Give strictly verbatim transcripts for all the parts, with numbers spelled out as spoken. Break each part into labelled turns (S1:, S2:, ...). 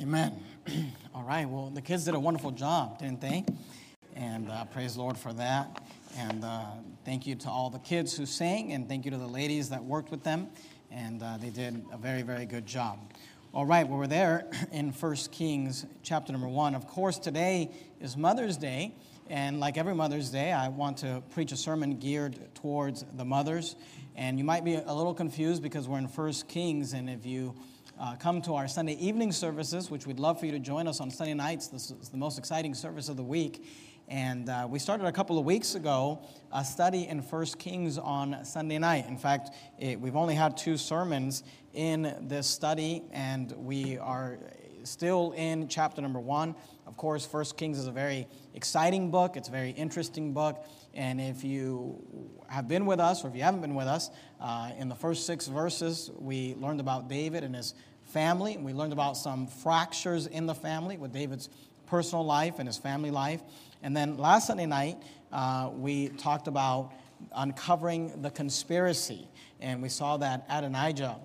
S1: Amen. All right, well, the kids did a wonderful job, didn't they? And uh, praise the Lord for that. And uh, thank you to all the kids who sang, and thank you to the ladies that worked with them. And uh, they did a very, very good job. All right, well, we're there in First Kings chapter number one. Of course, today is Mother's Day. And like every Mother's Day, I want to preach a sermon geared towards the mothers. And you might be a little confused because we're in First Kings, and if you Uh, come to our Sunday evening services, which we'd love for you to join us on Sunday nights. This is the most exciting service of the week. And uh, we started a couple of weeks ago a study in First Kings on Sunday night. In fact, it, we've only had two sermons in this study, and we are still in chapter number one. Of course, First Kings is a very exciting book. It's a very interesting book. And if you have been with us, or if you haven't been with us, uh, in the first six verses, we learned about David and his family. We learned about some fractures in the family with David's personal life and his family life. And then last Sunday night, uh, we talked about uncovering the conspiracy. And we saw that Adonijah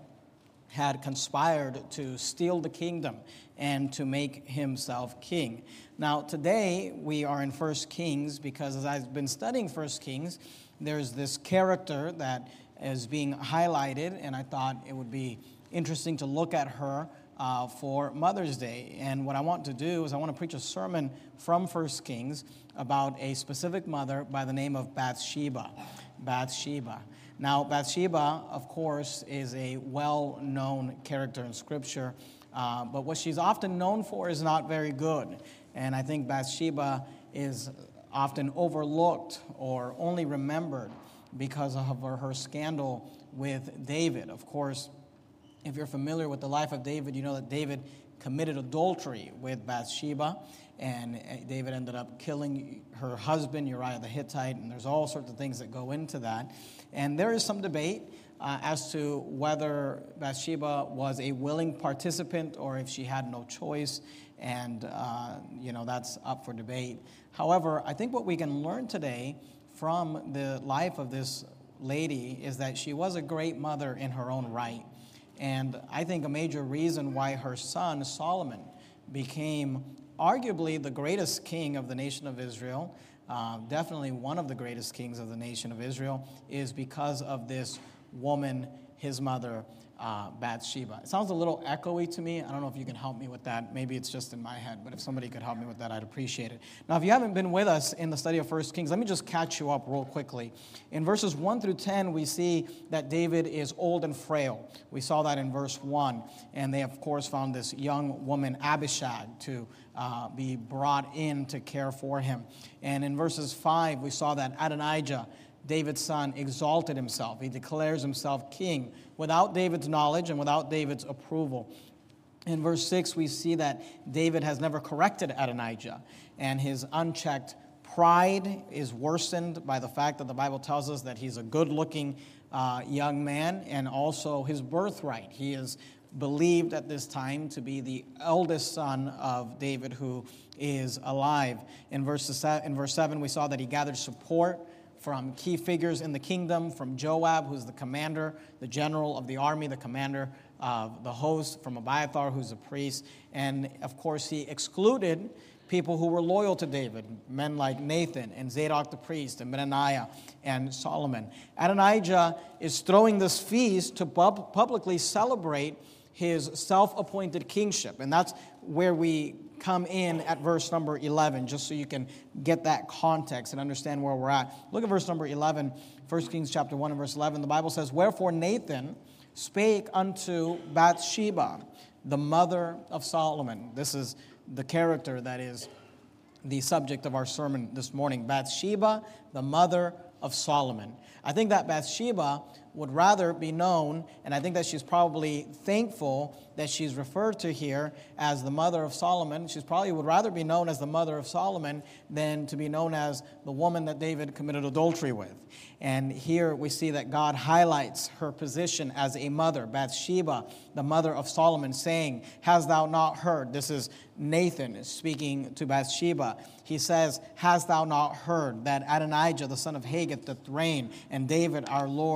S1: had conspired to steal the kingdom and to make himself king. Now, today, we are in First Kings because as I've been studying First Kings, there's this character that is being highlighted, and I thought it would be interesting to look at her uh, for Mother's Day. And what I want to do is I want to preach a sermon from First Kings about a specific mother by the name of Bathsheba. Bathsheba. Now, Bathsheba, of course, is a well-known character in Scripture, uh, but what she's often known for is not very good. And I think Bathsheba is often overlooked or only remembered because of her, her scandal with David. Of course, if you're familiar with the life of David, you know that David committed adultery with Bathsheba, and David ended up killing her husband, Uriah the Hittite, and there's all sorts of things that go into that. And there is some debate uh, as to whether Bathsheba was a willing participant or if she had no choice, and, uh, you know, that's up for debate. However, I think what we can learn today from the life of this lady is that she was a great mother in her own right. And I think a major reason why her son, Solomon, became arguably the greatest king of the nation of Israel, uh, definitely one of the greatest kings of the nation of Israel, is because of this woman, his mother, uh, Bathsheba. It sounds a little echoey to me. I don't know if you can help me with that. Maybe it's just in my head, but if somebody could help me with that, I'd appreciate it. Now, if you haven't been with us in the study of First Kings, let me just catch you up real quickly. In verses one through ten, we see that David is old and frail. We saw that in verse one. And they, of course, found this young woman, Abishag, to uh, be brought in to care for him. And in verses five, we saw that Adonijah, David's son, exalted himself. He declares himself king without David's knowledge and without David's approval. In verse six, we see that David has never corrected Adonijah, and his unchecked pride is worsened by the fact that the Bible tells us that he's a good-looking uh, young man, and also his birthright. He is believed at this time to be the eldest son of David who is alive. In verse, in verse seven, we saw that he gathered support from key figures in the kingdom, from Joab, who's the commander, the general of the army, the commander of the host, from Abiathar, who's a priest. And, of course, he excluded people who were loyal to David, men like Nathan and Zadok the priest and Benaniah and Solomon. Adonijah is throwing this feast to pub- publicly celebrate his self-appointed kingship. And that's where we come in at verse number eleven, just so you can get that context and understand where we're at. Look at verse number eleven, First Kings chapter one and verse eleven. The Bible says, "Wherefore Nathan spake unto Bathsheba, the mother of Solomon." This is the character that is the subject of our sermon this morning. Bathsheba, the mother of Solomon. I think that Bathsheba would rather be known, and I think that she's probably thankful that she's referred to here as the mother of Solomon. She probably would rather be known as the mother of Solomon than to be known as the woman that David committed adultery with. And here we see that God highlights her position as a mother, Bathsheba, the mother of Solomon, saying, "Hast thou not heard?" This is Nathan speaking to Bathsheba. He says, "Hast thou not heard that Adonijah, the son of Haggith, doth reign, and David our Lord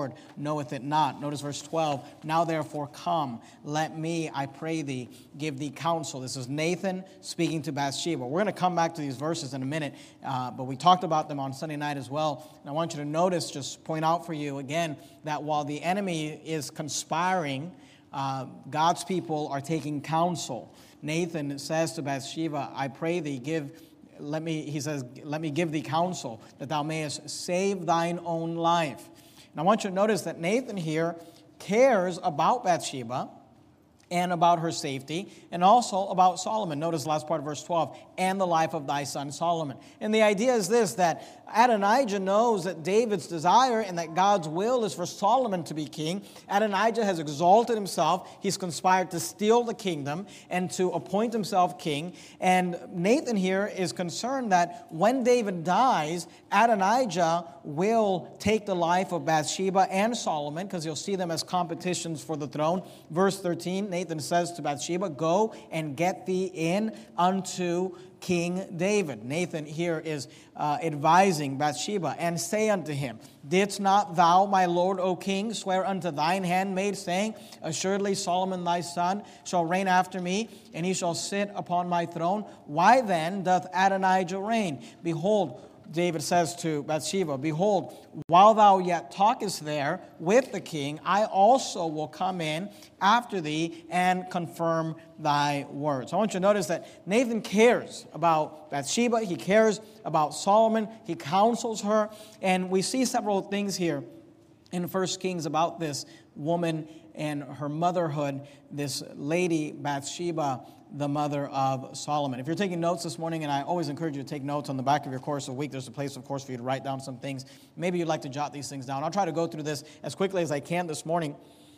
S1: knoweth it not. Notice verse twelve. Now therefore come, let me, I pray thee, give thee counsel. This is Nathan speaking to Bathsheba. We're going to come back to these verses in a minute, uh, but we talked about them on Sunday night as well. And I want you to notice, just point out for you again, that while the enemy is conspiring, uh, God's people are taking counsel. Nathan says to Bathsheba, I pray thee, give Let me, he says, let me give thee counsel, that thou mayest save thine own life. And I want you to notice that Nathan here cares about Bathsheba and about her safety, and also about Solomon. Notice the last part of verse twelve, and the life of thy son Solomon. And the idea is this, that Adonijah knows that David's desire and that God's will is for Solomon to be king. Adonijah has exalted himself. He's conspired to steal the kingdom and to appoint himself king. And Nathan here is concerned that when David dies, Adonijah will take the life of Bathsheba and Solomon, because you'll see them as competitions for the throne. Verse thirteen, Nathan says to Bathsheba, go and get thee in unto King David. Nathan here is uh, advising Bathsheba, and say unto him, didst not thou, my lord, O king, swear unto thine handmaid, saying, assuredly Solomon thy son shall reign after me, and he shall sit upon my throne? Why then doth Adonijah reign? Behold, David says to Bathsheba, behold, while thou yet talkest there with the king, I also will come in after thee and confirm thy words. I want you to notice that Nathan cares about Bathsheba. He cares about Solomon. He counsels her. And we see several things here in First Kings about this woman and her motherhood, this lady Bathsheba, the mother of Solomon. If you're taking notes this morning, and I always encourage you to take notes on the back of your course of the week, there's a place, of course, for you to write down some things. Maybe you'd like to jot these things down. I'll try to go through this as quickly as I can this morning.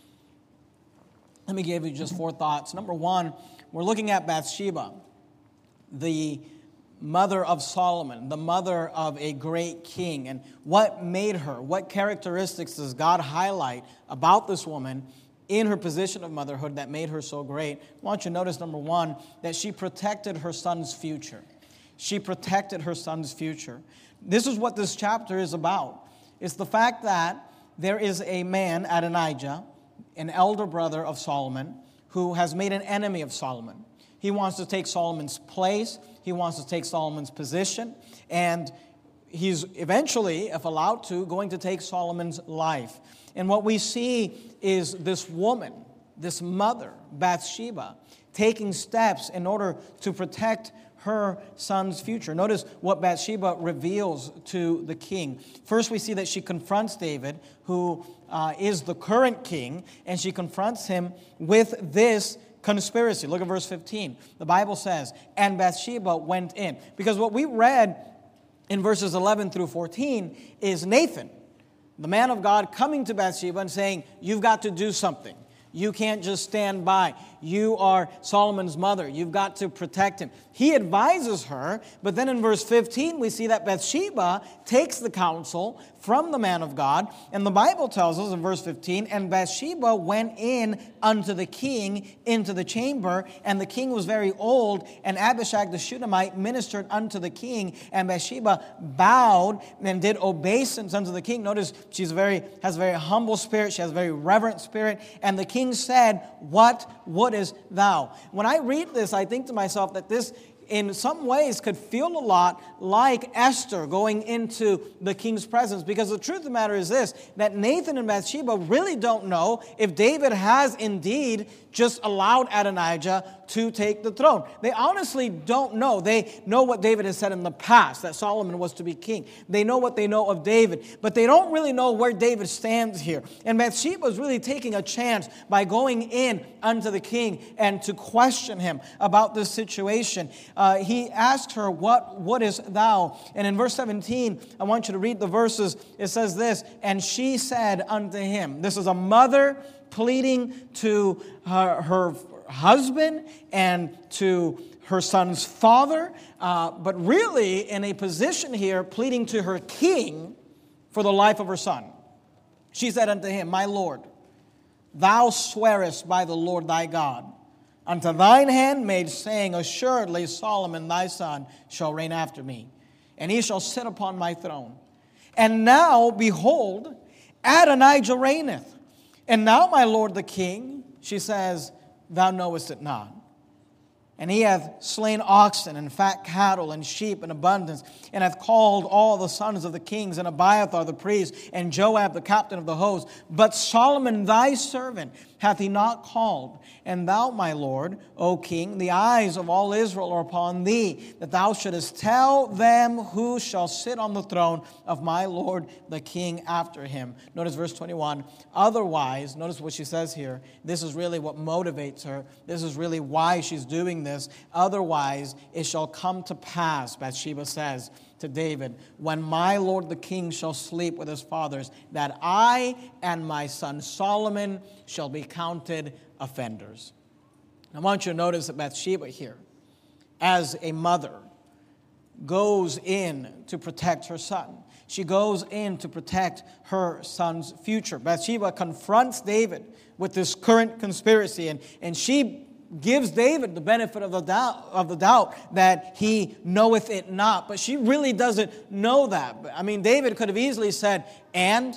S1: Let me give you just four thoughts. Number one, we're looking at Bathsheba, the mother of Solomon, the mother of a great king. And what made her, what characteristics does God highlight about this woman in her position of motherhood that made her so great? I want you to notice, number one, that she protected her son's future. She protected her son's future. This is what this chapter is about. It's the fact that there is a man, Adonijah, an elder brother of Solomon, who has made an enemy of Solomon. He wants to take Solomon's place. He wants to take Solomon's position. And he's eventually, if allowed to, going to take Solomon's life. And what we see is this woman, this mother, Bathsheba, taking steps in order to protect her son's future. Notice what Bathsheba reveals to the king. First, we see that she confronts David, who uh, is the current king, and she confronts him with this conspiracy. Look at verse fifteen. The Bible says, and Bathsheba went in. Because what we read in verses eleven through fourteen is Nathan, the man of God, coming to Bathsheba and saying, you've got to do something. You can't just stand by. You are Solomon's mother. You've got to protect him. He advises her, but then in verse fifteen, we see that Bathsheba takes the counsel from the man of God. And the Bible tells us in verse fifteen, and Bathsheba went in unto the king into the chamber, and the king was very old, and Abishag the Shunammite ministered unto the king, and Bathsheba bowed and did obeisance unto the king. Notice she's very has a very humble spirit. She has a very reverent spirit. And the king said, what wouldest thou? When I read this, I think to myself that this in some ways could feel a lot like Esther going into the king's presence. Because the truth of the matter is this, that Nathan and Bathsheba really don't know if David has indeed just allowed Adonijah to take the throne. They honestly don't know. They know what David has said in the past, that Solomon was to be king. They know what they know of David, but they don't really know where David stands here. And Bathsheba is really taking a chance by going in unto the king and to question him about this situation. Uh, he asks her, what wouldest thou? And in verse seventeen, I want you to read the verses. It says this, and she said unto him. This is a mother pleading to her, her husband and to her son's father, uh, but really in a position here pleading to her king for the life of her son. She said unto him, my Lord, thou swearest by the Lord thy God unto thine handmaid, saying, assuredly Solomon thy son shall reign after me, and he shall sit upon my throne. And now, behold, Adonijah reigneth. And now, my lord the king, she says, thou knowest it not. And he hath slain oxen and fat cattle and sheep in abundance, and hath called all the sons of the kings, and Abiathar the priest, and Joab the captain of the host. But Solomon thy servant hath he not called. And thou, my lord, O king, the eyes of all Israel are upon thee, that thou shouldest tell them who shall sit on the throne of my lord the king after him. Notice verse twenty-one. Otherwise, notice what she says here. This is really what motivates her. This is really why she's doing this. Otherwise, it shall come to pass, Bathsheba says to David, when my lord the king shall sleep with his fathers, that I and my son Solomon shall be counted offenders. I want you to notice that Bathsheba here, as a mother, goes in to protect her son. She goes in to protect her son's future. Bathsheba confronts David with this current conspiracy, and, and she gives David the benefit of the doubt of the doubt that he knoweth it not. But she really doesn't know that. I mean, David could have easily said, and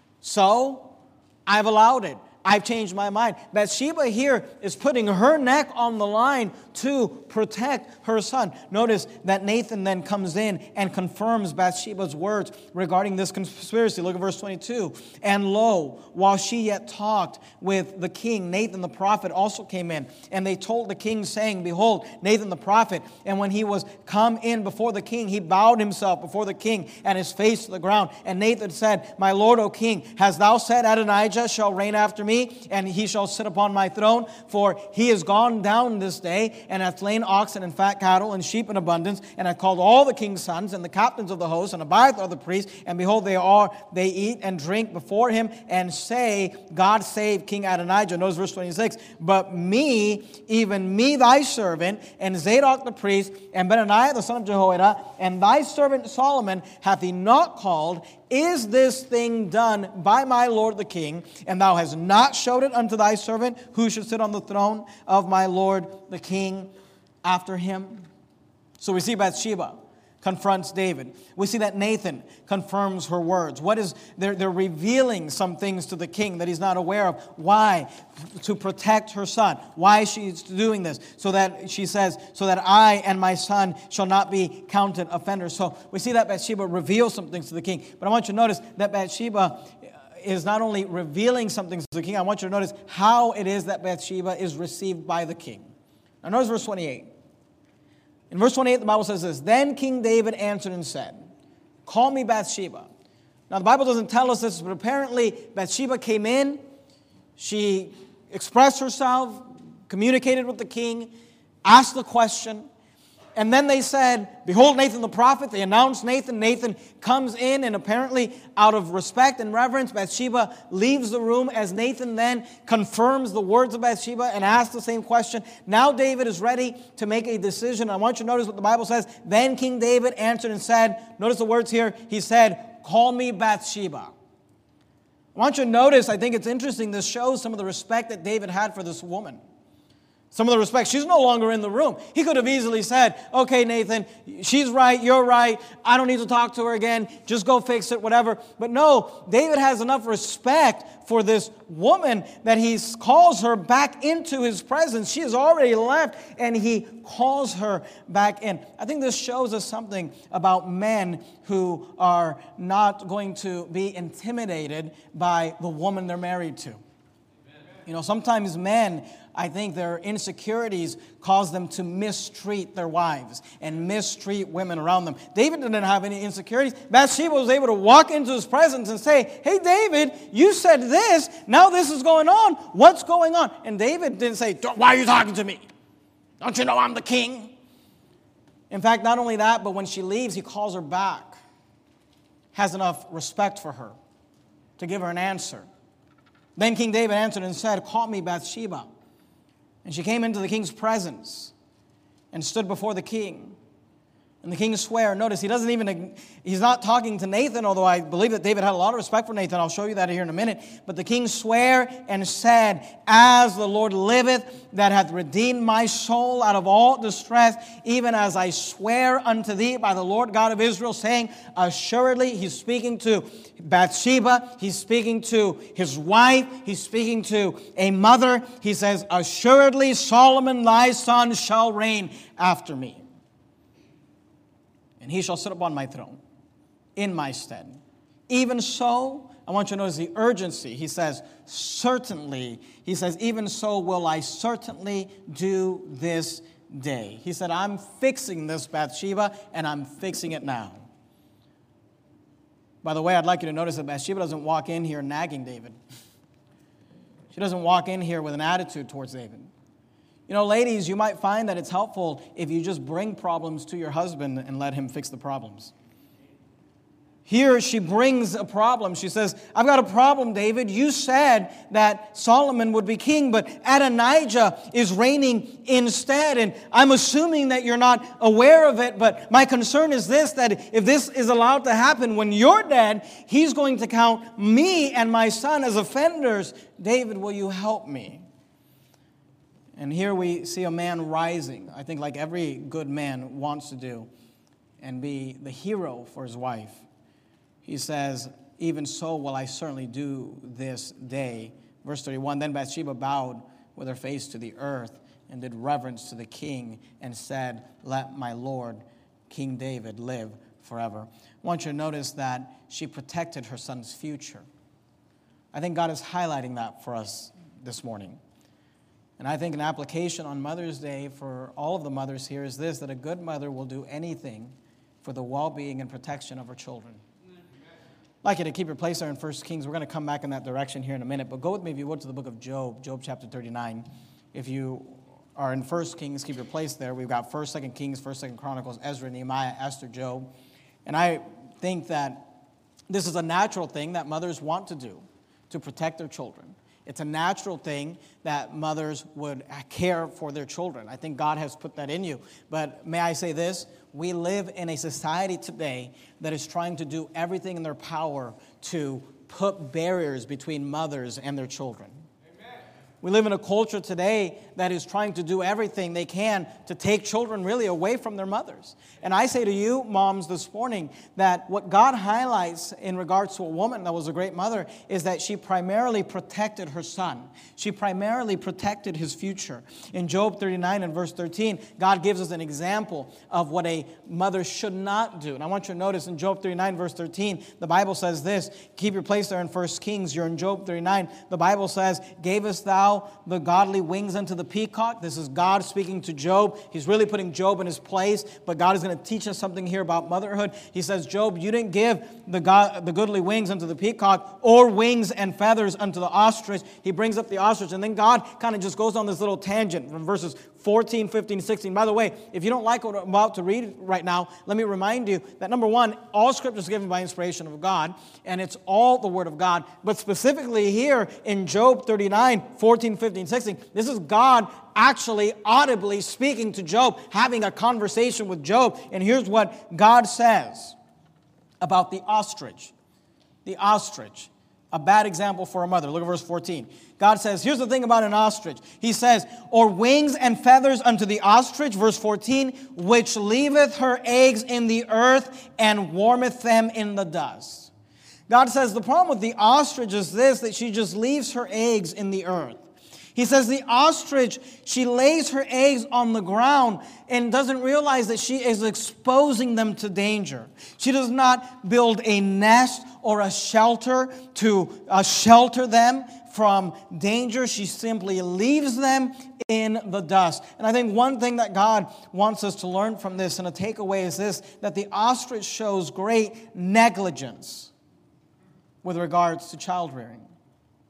S1: so I've allowed it. I've changed my mind. Bathsheba here is putting her neck on the line to protect her son. Notice that Nathan then comes in and confirms Bathsheba's words regarding this conspiracy. Look at verse twenty-two. And lo, while she yet talked with the king, Nathan the prophet also came in. And they told the king, saying, behold, Nathan the prophet. And when he was come in before the king, he bowed himself before the king and his face to the ground. And Nathan said, my lord, O king, hast thou said Adonijah shall reign after me? And he shall sit upon my throne, for he is gone down this day, and hath slain oxen and fat cattle and sheep in abundance, and hath called all the king's sons and the captains of the host, and Abiathar the priest, and behold, they are they eat and drink before him, and say, God save King Adonijah. Notice verse twenty-six. But me, even me thy servant, and Zadok the priest, and Benaiah the son of Jehoiada, and thy servant Solomon, hath he not called? Is this thing done by my lord the king? And thou hast not showed it unto thy servant, who should sit on the throne of my lord the king after him? So we see Bathsheba confronts David. We see that Nathan confirms her words. What is they're, they're revealing some things to the king that he's not aware of. Why? To protect her son. Why she's doing this? So that she says, so that I and my son shall not be counted offenders. So we see that Bathsheba reveals some things to the king. But I want you to notice that Bathsheba is not only revealing something to the king, I want you to notice how it is that Bathsheba is received by the king. Now notice verse twenty-eight. In verse twenty-eight, the Bible says this, then King David answered and said, call me Bathsheba. Now, the Bible doesn't tell us this, but apparently Bathsheba came in, she expressed herself, communicated with the king, asked the question, and then they said, behold, Nathan the prophet. They announced Nathan. Nathan comes in, and apparently out of respect and reverence, Bathsheba leaves the room as Nathan then confirms the words of Bathsheba and asks the same question. Now David is ready to make a decision. I want you to notice what the Bible says. Then King David answered and said, notice the words here. He said, call me Bathsheba. I want you to notice, I think it's interesting, this shows some of the respect that David had for this woman. Some of the respect. She's no longer in the room. He could have easily said, okay, Nathan, she's right, you're right. I don't need to talk to her again. Just go fix it, whatever. But no, David has enough respect for this woman that he calls her back into his presence. She has already left, and he calls her back in. I think this shows us something about men who are not going to be intimidated by the woman they're married to. You know, sometimes men, I think their insecurities cause them to mistreat their wives and mistreat women around them. David didn't have any insecurities. Bathsheba was able to walk into his presence and say, hey, David, you said this. Now this is going on. What's going on? And David didn't say, why are you talking to me? Don't you know I'm the king? In fact, not only that, but when she leaves, he calls her back. Has enough respect for her to give her an answer. Then King David answered and said, call me Bathsheba. And she came into the king's presence and stood before the king. And the king swore. Notice, he doesn't even, he's not talking to Nathan, although I believe that David had a lot of respect for Nathan. I'll show you that here in a minute. But the king swore and said, as the Lord liveth, that hath redeemed my soul out of all distress, even as I swear unto thee by the Lord God of Israel, saying, assuredly, he's speaking to Bathsheba, he's speaking to his wife, he's speaking to a mother. He says, assuredly, Solomon thy son shall reign after me. And he shall sit upon my throne in my stead. Even so, I want you to notice the urgency. He says, certainly, he says, even so will I certainly do this day. He said, I'm fixing this, Bathsheba, and I'm fixing it now. By the way, I'd like you to notice that Bathsheba doesn't walk in here nagging David. She doesn't walk in here with an attitude towards David. You know, ladies, you might find that it's helpful if you just bring problems to your husband and let him fix the problems. Here she brings a problem. She says, I've got a problem, David. You said that Solomon would be king, but Adonijah is reigning instead. And I'm assuming that you're not aware of it, but my concern is this, that if this is allowed to happen when you're dead, he's going to count me and my son as offenders. David, will you help me? And here we see a man rising, I think like every good man wants to do, and be the hero for his wife. He says, even so will I certainly do this day. Verse thirty-one, then Bathsheba bowed with her face to the earth and did reverence to the king and said, let my Lord, King David, live forever. I want you to notice that she protected her son's future. I think God is highlighting that for us this morning. And I think an application on Mother's Day for all of the mothers here is this, that a good mother will do anything for the well-being and protection of her children. I'd like you to keep your place there in First Kings. We're going to come back in that direction here in a minute. But go with me, if you would, to the book of Job, Job chapter thirty-nine. If you are in First Kings, keep your place there. We've got First, Second Kings, First, Second Chronicles, Ezra, Nehemiah, Esther, Job. And I think that this is a natural thing that mothers want to do, to protect their children. It's a natural thing that mothers would care for their children. I think God has put that in you. But may I say this? We live in a society today that is trying to do everything in their power to put barriers between mothers and their children. We live in a culture today that is trying to do everything they can to take children really away from their mothers. And I say to you, moms, this morning, that what God highlights in regards to a woman that was a great mother is that she primarily protected her son. She primarily protected his future. In Job thirty-nine and verse thirteen, God gives us an example of what a mother should not do. And I want you to notice in Job thirty-nine, verse thirteen, the Bible says this. Keep your place there in First Kings. You're in Job thirty-nine. The Bible says, gavest thou the godly wings unto the peacock? This is God speaking to Job. He's really putting Job in his place, but God is going to teach us something here about motherhood. He says, Job, you didn't give the God, the goodly wings unto the peacock, or wings and feathers unto the ostrich. He brings up the ostrich, and then God kind of just goes on this little tangent from verses fourteen, fifteen, sixteen. By the way, if you don't like what I'm about to read right now, let me remind you that number one, all Scripture is given by inspiration of God, and it's all the Word of God. But specifically here in Job thirty-nine, fourteen, fifteen, sixteen, this is God actually audibly speaking to Job, having a conversation with Job. And here's what God says about the ostrich. The ostrich. A bad example for a mother. Look at verse fourteen. God says, here's the thing about an ostrich. He says, or wings and feathers unto the ostrich, verse fourteen, which leaveth her eggs in the earth and warmeth them in the dust. God says the problem with the ostrich is this, that she just leaves her eggs in the earth. He says the ostrich, she lays her eggs on the ground and doesn't realize that she is exposing them to danger. She does not build a nest or a shelter to uh, shelter them from danger. She simply leaves them in the dust. And I think one thing that God wants us to learn from this and a takeaway is this, that the ostrich shows great negligence with regards to child rearing.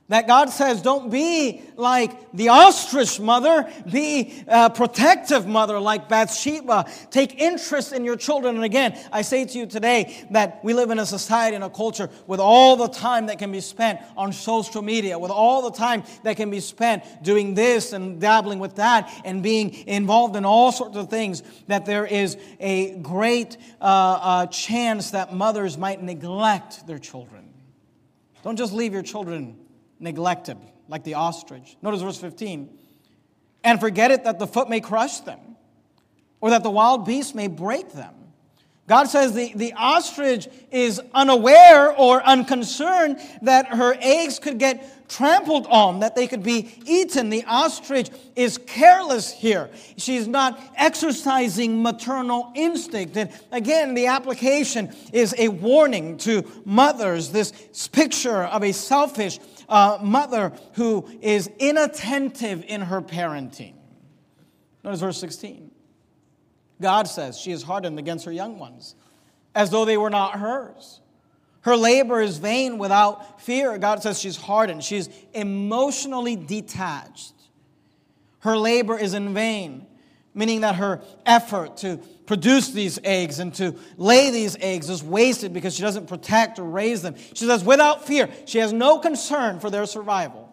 S1: That God says, don't be like the ostrich mother, be a protective mother like Bathsheba. Take interest in your children. And again, I say to you today that we live in a society and a culture with all the time that can be spent on social media, with all the time that can be spent doing this and dabbling with that and being involved in all sorts of things, that there is a great uh, uh, chance that mothers might neglect their children. Don't just leave your children neglected, like the ostrich. Notice verse fifteen. And forget it that the foot may crush them, or that the wild beast may break them. God says the, the ostrich is unaware or unconcerned that her eggs could get trampled on, that they could be eaten. The ostrich is careless here. She's not exercising maternal instinct. And again, the application is a warning to mothers, this picture of a selfish uh, mother who is inattentive in her parenting. Notice verse sixteen. God says she is hardened against her young ones, as though they were not hers. Her labor is vain without fear. God says she's hardened. She's emotionally detached. Her labor is in vain, meaning that her effort to produce these eggs and to lay these eggs is wasted because she doesn't protect or raise them. She says without fear. She has no concern for their survival.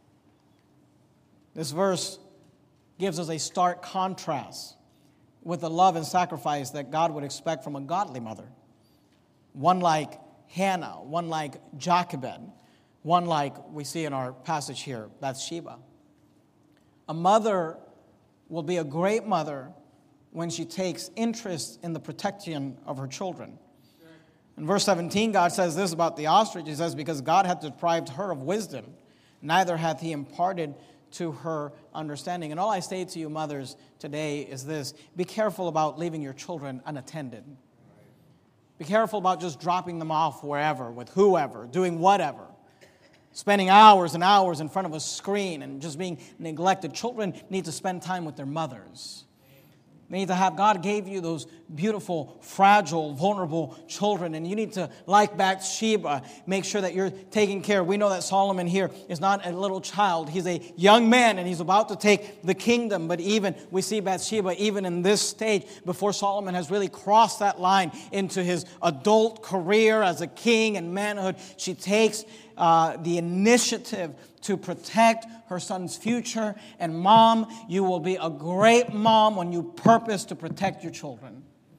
S1: This verse gives us a stark contrast with the love and sacrifice that God would expect from a godly mother. One like Hannah, one like Jochebed, one like we see in our passage here, Bathsheba. A mother will be a great mother when she takes interest in the protection of her children. In verse seventeen, God says this about the ostrich. He says, because God hath deprived her of wisdom, neither hath he imparted to her understanding. And all I say to you, mothers, today is this. Be careful about leaving your children unattended. Be careful about just dropping them off wherever, with whoever, doing whatever. Spending hours and hours in front of a screen and just being neglected. Children need to spend time with their mothers. They need to have, God gave you those beautiful, fragile, vulnerable children, and you need to, like Bathsheba, make sure that you're taking care. We know that Solomon here is not a little child. He's a young man, and he's about to take the kingdom. But even, we see Bathsheba, even in this stage, before Solomon has really crossed that line into his adult career as a king and manhood, she takes uh, the initiative to protect her son's future. And mom, you will be a great mom when you purpose to protect your children.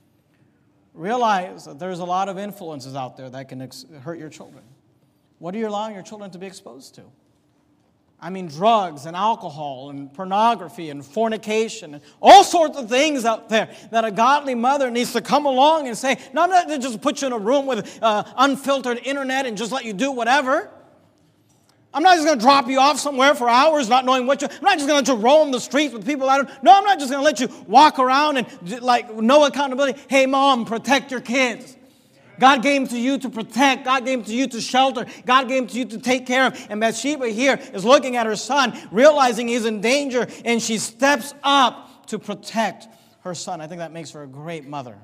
S1: Realize that there's a lot of influences out there that can ex- hurt your children. What are you allowing your children to be exposed to? I mean, drugs and alcohol and pornography and fornication and all sorts of things out there that a godly mother needs to come along and say, not that to just put you in a room with uh, unfiltered internet and just let you do whatever. I'm not just going to drop you off somewhere for hours not knowing what you... I'm not just going to let you roam the streets with people I don't... No, I'm not just going to let you walk around and, like, no accountability. Hey, mom, protect your kids. God gave them to you to protect. God gave them to you to shelter. God gave them to you to take care of. And Bathsheba here is looking at her son, realizing he's in danger, and she steps up to protect her son. I think that makes her a great mother.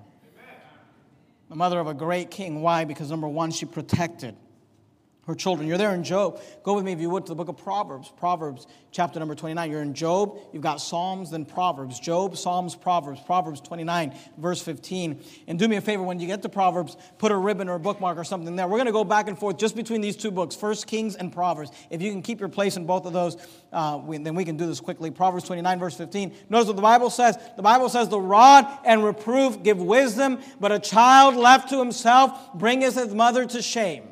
S1: The mother of a great king. Why? Because, number one, she protected her children. You're there in Job. Go with me, if you would, to the book of Proverbs. Proverbs, chapter number twenty-nine. You're in Job. You've got Psalms, then Proverbs. Job, Psalms, Proverbs. Proverbs twenty-nine, verse fifteen. And do me a favor, when you get to Proverbs, put a ribbon or a bookmark or something there. We're going to go back and forth just between these two books, First Kings and Proverbs. If you can keep your place in both of those, uh, we, then we can do this quickly. Proverbs twenty-nine, verse fifteen. Notice what the Bible says. The Bible says, the rod and reproof give wisdom, but a child left to himself bringeth his mother to shame.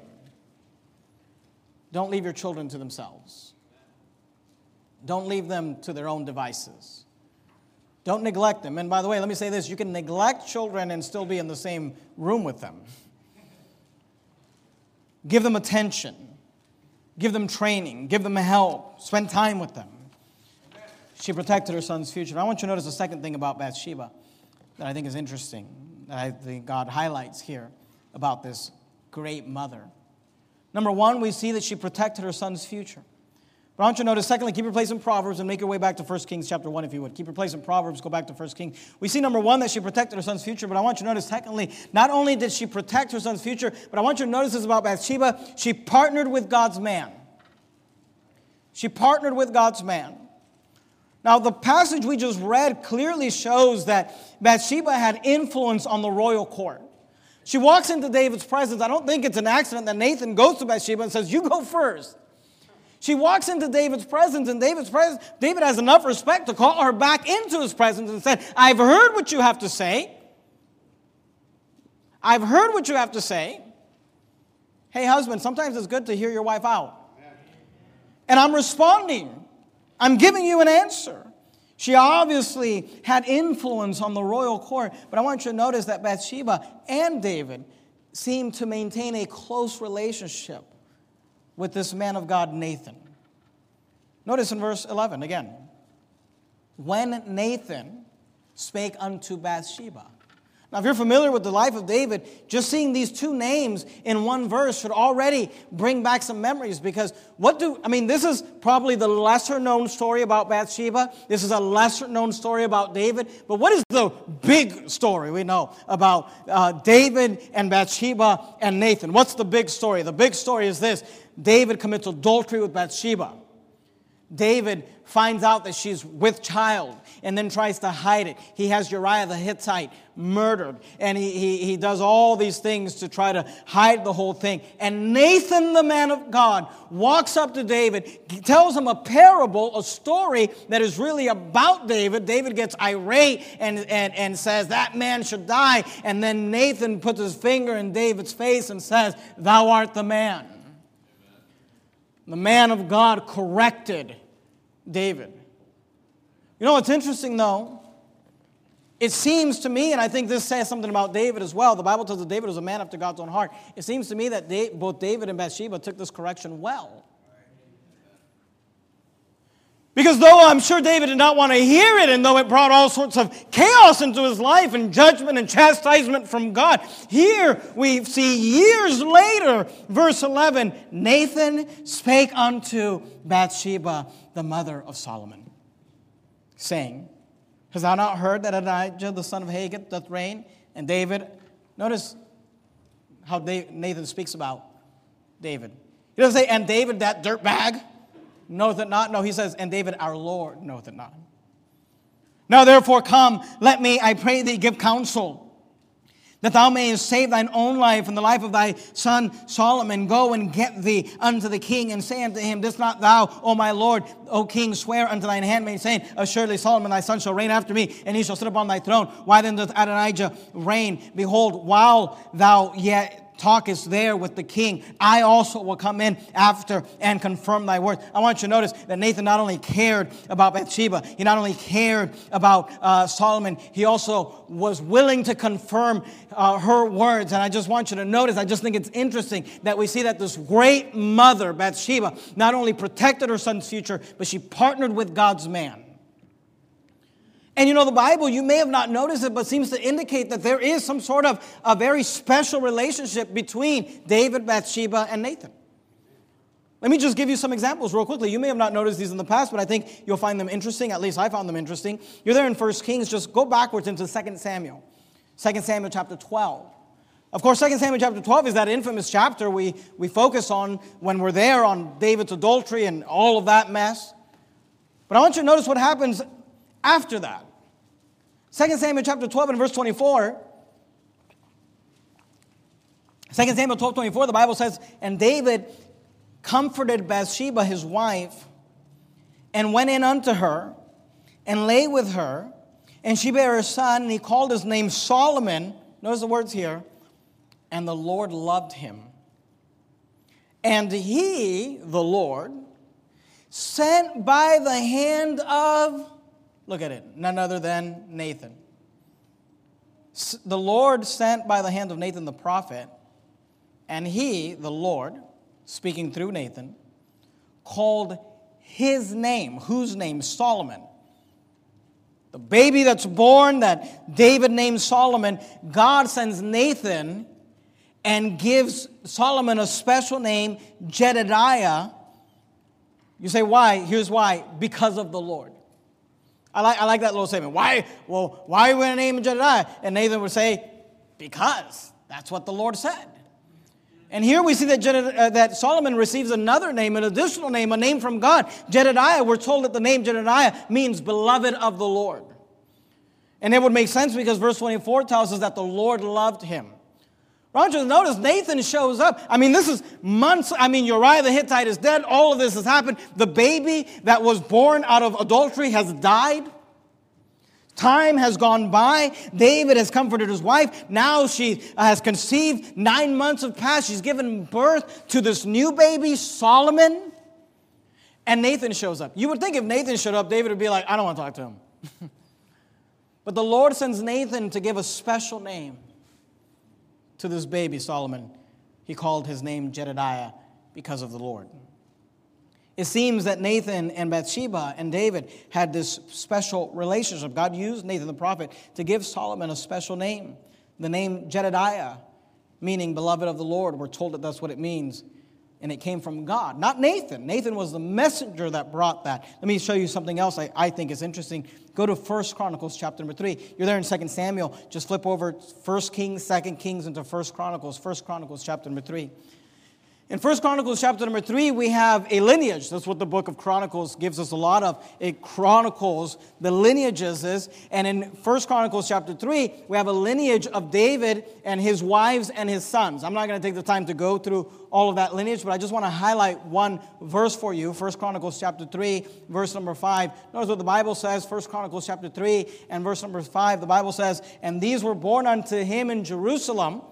S1: Don't leave your children to themselves. Don't leave them to their own devices. Don't neglect them. And by the way, let me say this. You can neglect children and still be in the same room with them. Give them attention. Give them training. Give them help. Spend time with them. She protected her son's future. I want you to notice the second thing about Bathsheba that I think is interesting, that I think God highlights here about this great mother. Number one, we see that she protected her son's future. But I want you to notice, secondly, keep your place in Proverbs and make your way back to First Kings chapter one, if you would. Keep your place in Proverbs, go back to First Kings. We see, number one, that she protected her son's future, but I want you to notice, secondly, not only did she protect her son's future, but I want you to notice this about Bathsheba, she partnered with God's man. She partnered with God's man. Now, the passage we just read clearly shows that Bathsheba had influence on the royal court. She walks into David's presence. I don't think it's an accident that Nathan goes to Bathsheba and says, you go first. She walks into David's presence, and David's presence, David has enough respect to call her back into his presence and said, I've heard what you have to say. I've heard what you have to say. Hey, husband, sometimes it's good to hear your wife out. And I'm responding. I'm giving you an answer. She obviously had influence on the royal court, but I want you to notice that Bathsheba and David seemed to maintain a close relationship with this man of God, Nathan. Notice in verse eleven again. When Nathan spake unto Bathsheba. Now, if you're familiar with the life of David, just seeing these two names in one verse should already bring back some memories, because what do, I mean, this is probably the lesser known story about Bathsheba. This is a lesser known story about David. But what is the big story we know about uh, David and Bathsheba and Nathan? What's the big story? The big story is this. David commits adultery with Bathsheba. David finds out that she's with child and then tries to hide it. He has Uriah the Hittite murdered, and he, he, he does all these things to try to hide the whole thing. And Nathan, the man of God, walks up to David, tells him a parable, a story that is really about David. David gets irate and, and, and says, that man should die. And then Nathan puts his finger in David's face and says, thou art the man. The man of God corrected David. You know what's interesting, though? It seems to me, and I think this says something about David as well. The Bible tells us David was a man after God's own heart. It seems to me that they, both David and Bathsheba took this correction well. Because though I'm sure David did not want to hear it, and though it brought all sorts of chaos into his life and judgment and chastisement from God, here we see years later, verse eleven, Nathan spake unto Bathsheba, the mother of Solomon, saying, hast thou not heard that Adonijah, the son of Haggith, doth reign? And David, notice how Nathan speaks about David. He doesn't say, and David, that dirtbag, knoweth it not. No, he says, and David, our Lord, knoweth it not. Now therefore come, let me, I pray thee, give counsel, that thou mayest save thine own life and the life of thy son Solomon. Go and get thee unto the king, and say unto him, didst not thou, O my Lord, O king, swear unto thine handmaid, saying, assuredly Solomon thy son shall reign after me, and he shall sit upon thy throne. Why then doth Adonijah reign? Behold, while thou yet talkest there with the king, I also will come in after and confirm thy words. I want you to notice that Nathan not only cared about Bathsheba, he not only cared about uh, Solomon, he also was willing to confirm uh, her words. And I just want you to notice, I just think it's interesting that we see that this great mother, Bathsheba, not only protected her son's future, but she partnered with God's man. And you know, the Bible, you may have not noticed it, but seems to indicate that there is some sort of a very special relationship between David, Bathsheba, and Nathan. Let me just give you some examples real quickly. You may have not noticed these in the past, but I think you'll find them interesting. At least I found them interesting. You're there in First Kings. Just go backwards into Second Samuel. Second Samuel chapter twelve. Of course, Second Samuel chapter twelve is that infamous chapter we, we focus on when we're there on David's adultery and all of that mess. But I want you to notice what happens after that. Second Samuel chapter twelve and verse twenty-four. Second Samuel twelve, twenty-four, the Bible says, and David comforted Bathsheba his wife, and went in unto her, and lay with her, and she bare a son, and he called his name Solomon. Notice the words here. And the Lord loved him. And he, the Lord, sent by the hand of, look at it, none other than Nathan. The Lord sent by the hand of Nathan the prophet, and he, the Lord, speaking through Nathan, called his name. Whose name? Solomon. The baby that's born that David named Solomon, God sends Nathan and gives Solomon a special name, Jedediah. You say, why? Here's why. Because of the Lord. I like, I like that little statement. Why? Well, why are we going to name him Jedediah? And Nathan would say, because that's what the Lord said. And here we see that, Jedid- uh, that Solomon receives another name, an additional name, a name from God. Jedediah, we're told that the name Jedediah means beloved of the Lord. And it would make sense because verse twenty-four tells us that the Lord loved him. I want you to notice Nathan shows up. I mean, this is months. I mean, Uriah the Hittite is dead. All of this has happened. The baby that was born out of adultery has died. Time has gone by. David has comforted his wife. Now she has conceived. Nine months have passed. She's given birth to this new baby, Solomon. And Nathan shows up. You would think if Nathan showed up, David would be like, I don't want to talk to him. But the Lord sends Nathan to give a special name to this baby, Solomon. He called his name Jedediah because of the Lord. It seems that Nathan and Bathsheba and David had this special relationship. God used Nathan the prophet to give Solomon a special name. The name Jedediah, meaning beloved of the Lord. We're told that that's what it means. And it came from God, not Nathan. Nathan was the messenger that brought that. Let me show you something else I, I think is interesting. Go to First Chronicles chapter number three. You're there in Second Samuel. Just flip over First Kings, Second Kings into First Chronicles. First Chronicles chapter number three. In First Chronicles chapter number three, we have a lineage. That's what the book of Chronicles gives us a lot of. It chronicles the lineages. Is. And in First Chronicles chapter three, we have a lineage of David and his wives and his sons. I'm not going to take the time to go through all of that lineage, but I just want to highlight one verse for you. First Chronicles chapter three, verse number five. Notice what the Bible says, First Chronicles chapter three and verse number five. The Bible says, and these were born unto him in Jerusalem.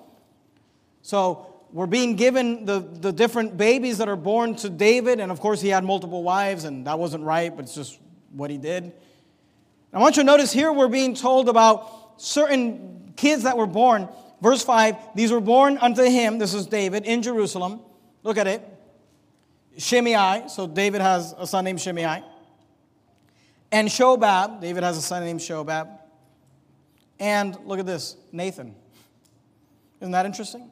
S1: So we're being given the, the different babies that are born to David. And of course, he had multiple wives, and that wasn't right, but it's just what he did. I want you to notice here we're being told about certain kids that were born. Verse five, these were born unto him, this is David, in Jerusalem. Look at it. Shimei, so David has a son named Shimei. And Shobab, David has a son named Shobab. And look at this, Nathan. Isn't that interesting?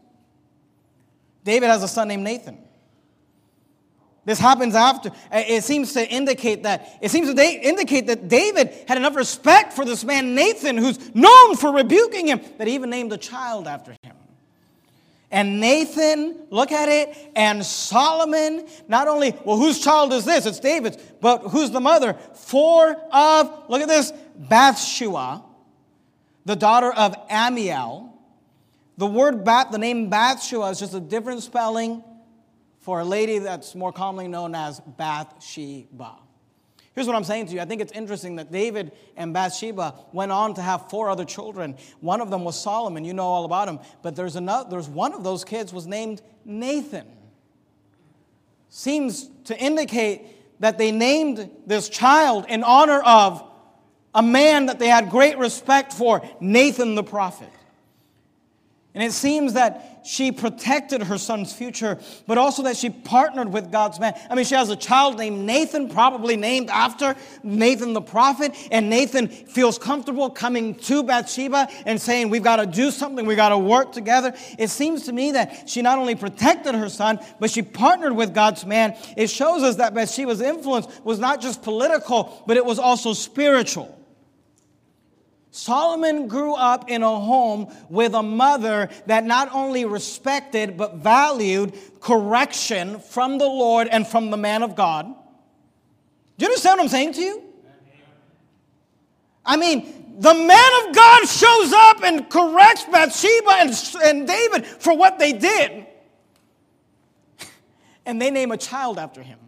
S1: David has a son named Nathan. This happens after. It seems to indicate that, it seems to indicate that David had enough respect for this man Nathan, who's known for rebuking him, that he even named a child after him. And Nathan, look at it, and Solomon, not only, well, whose child is this? It's David's, but who's the mother? For of, look at this, Bathsheba, the daughter of Amiel. The word Bath, the name Bathsheba is just a different spelling for a lady that's more commonly known as Bathsheba. Here's what I'm saying to you. I think it's interesting that David and Bathsheba went on to have four other children. One of them was Solomon. You know all about him. But there's another. There's one of those kids was named Nathan. Seems to indicate that they named this child in honor of a man that they had great respect for, Nathan the prophet. And it seems that she protected her son's future, but also that she partnered with God's man. I mean, she has a child named Nathan, probably named after Nathan the prophet. And Nathan feels comfortable coming to Bathsheba and saying, we've got to do something. We've got to work together. It seems to me that she not only protected her son, but she partnered with God's man. It shows us that Bathsheba's influence was not just political, but it was also spiritual. Solomon grew up in a home with a mother that not only respected but valued correction from the Lord and from the man of God. Do you understand what I'm saying to you? I mean, the man of God shows up and corrects Bathsheba and, and David for what they did. And they name a child after him.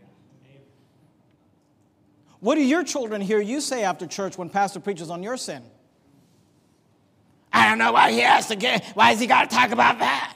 S1: What do your children hear you say after church when pastor preaches on your sin? I don't know why he has to get, why has he got to talk about that?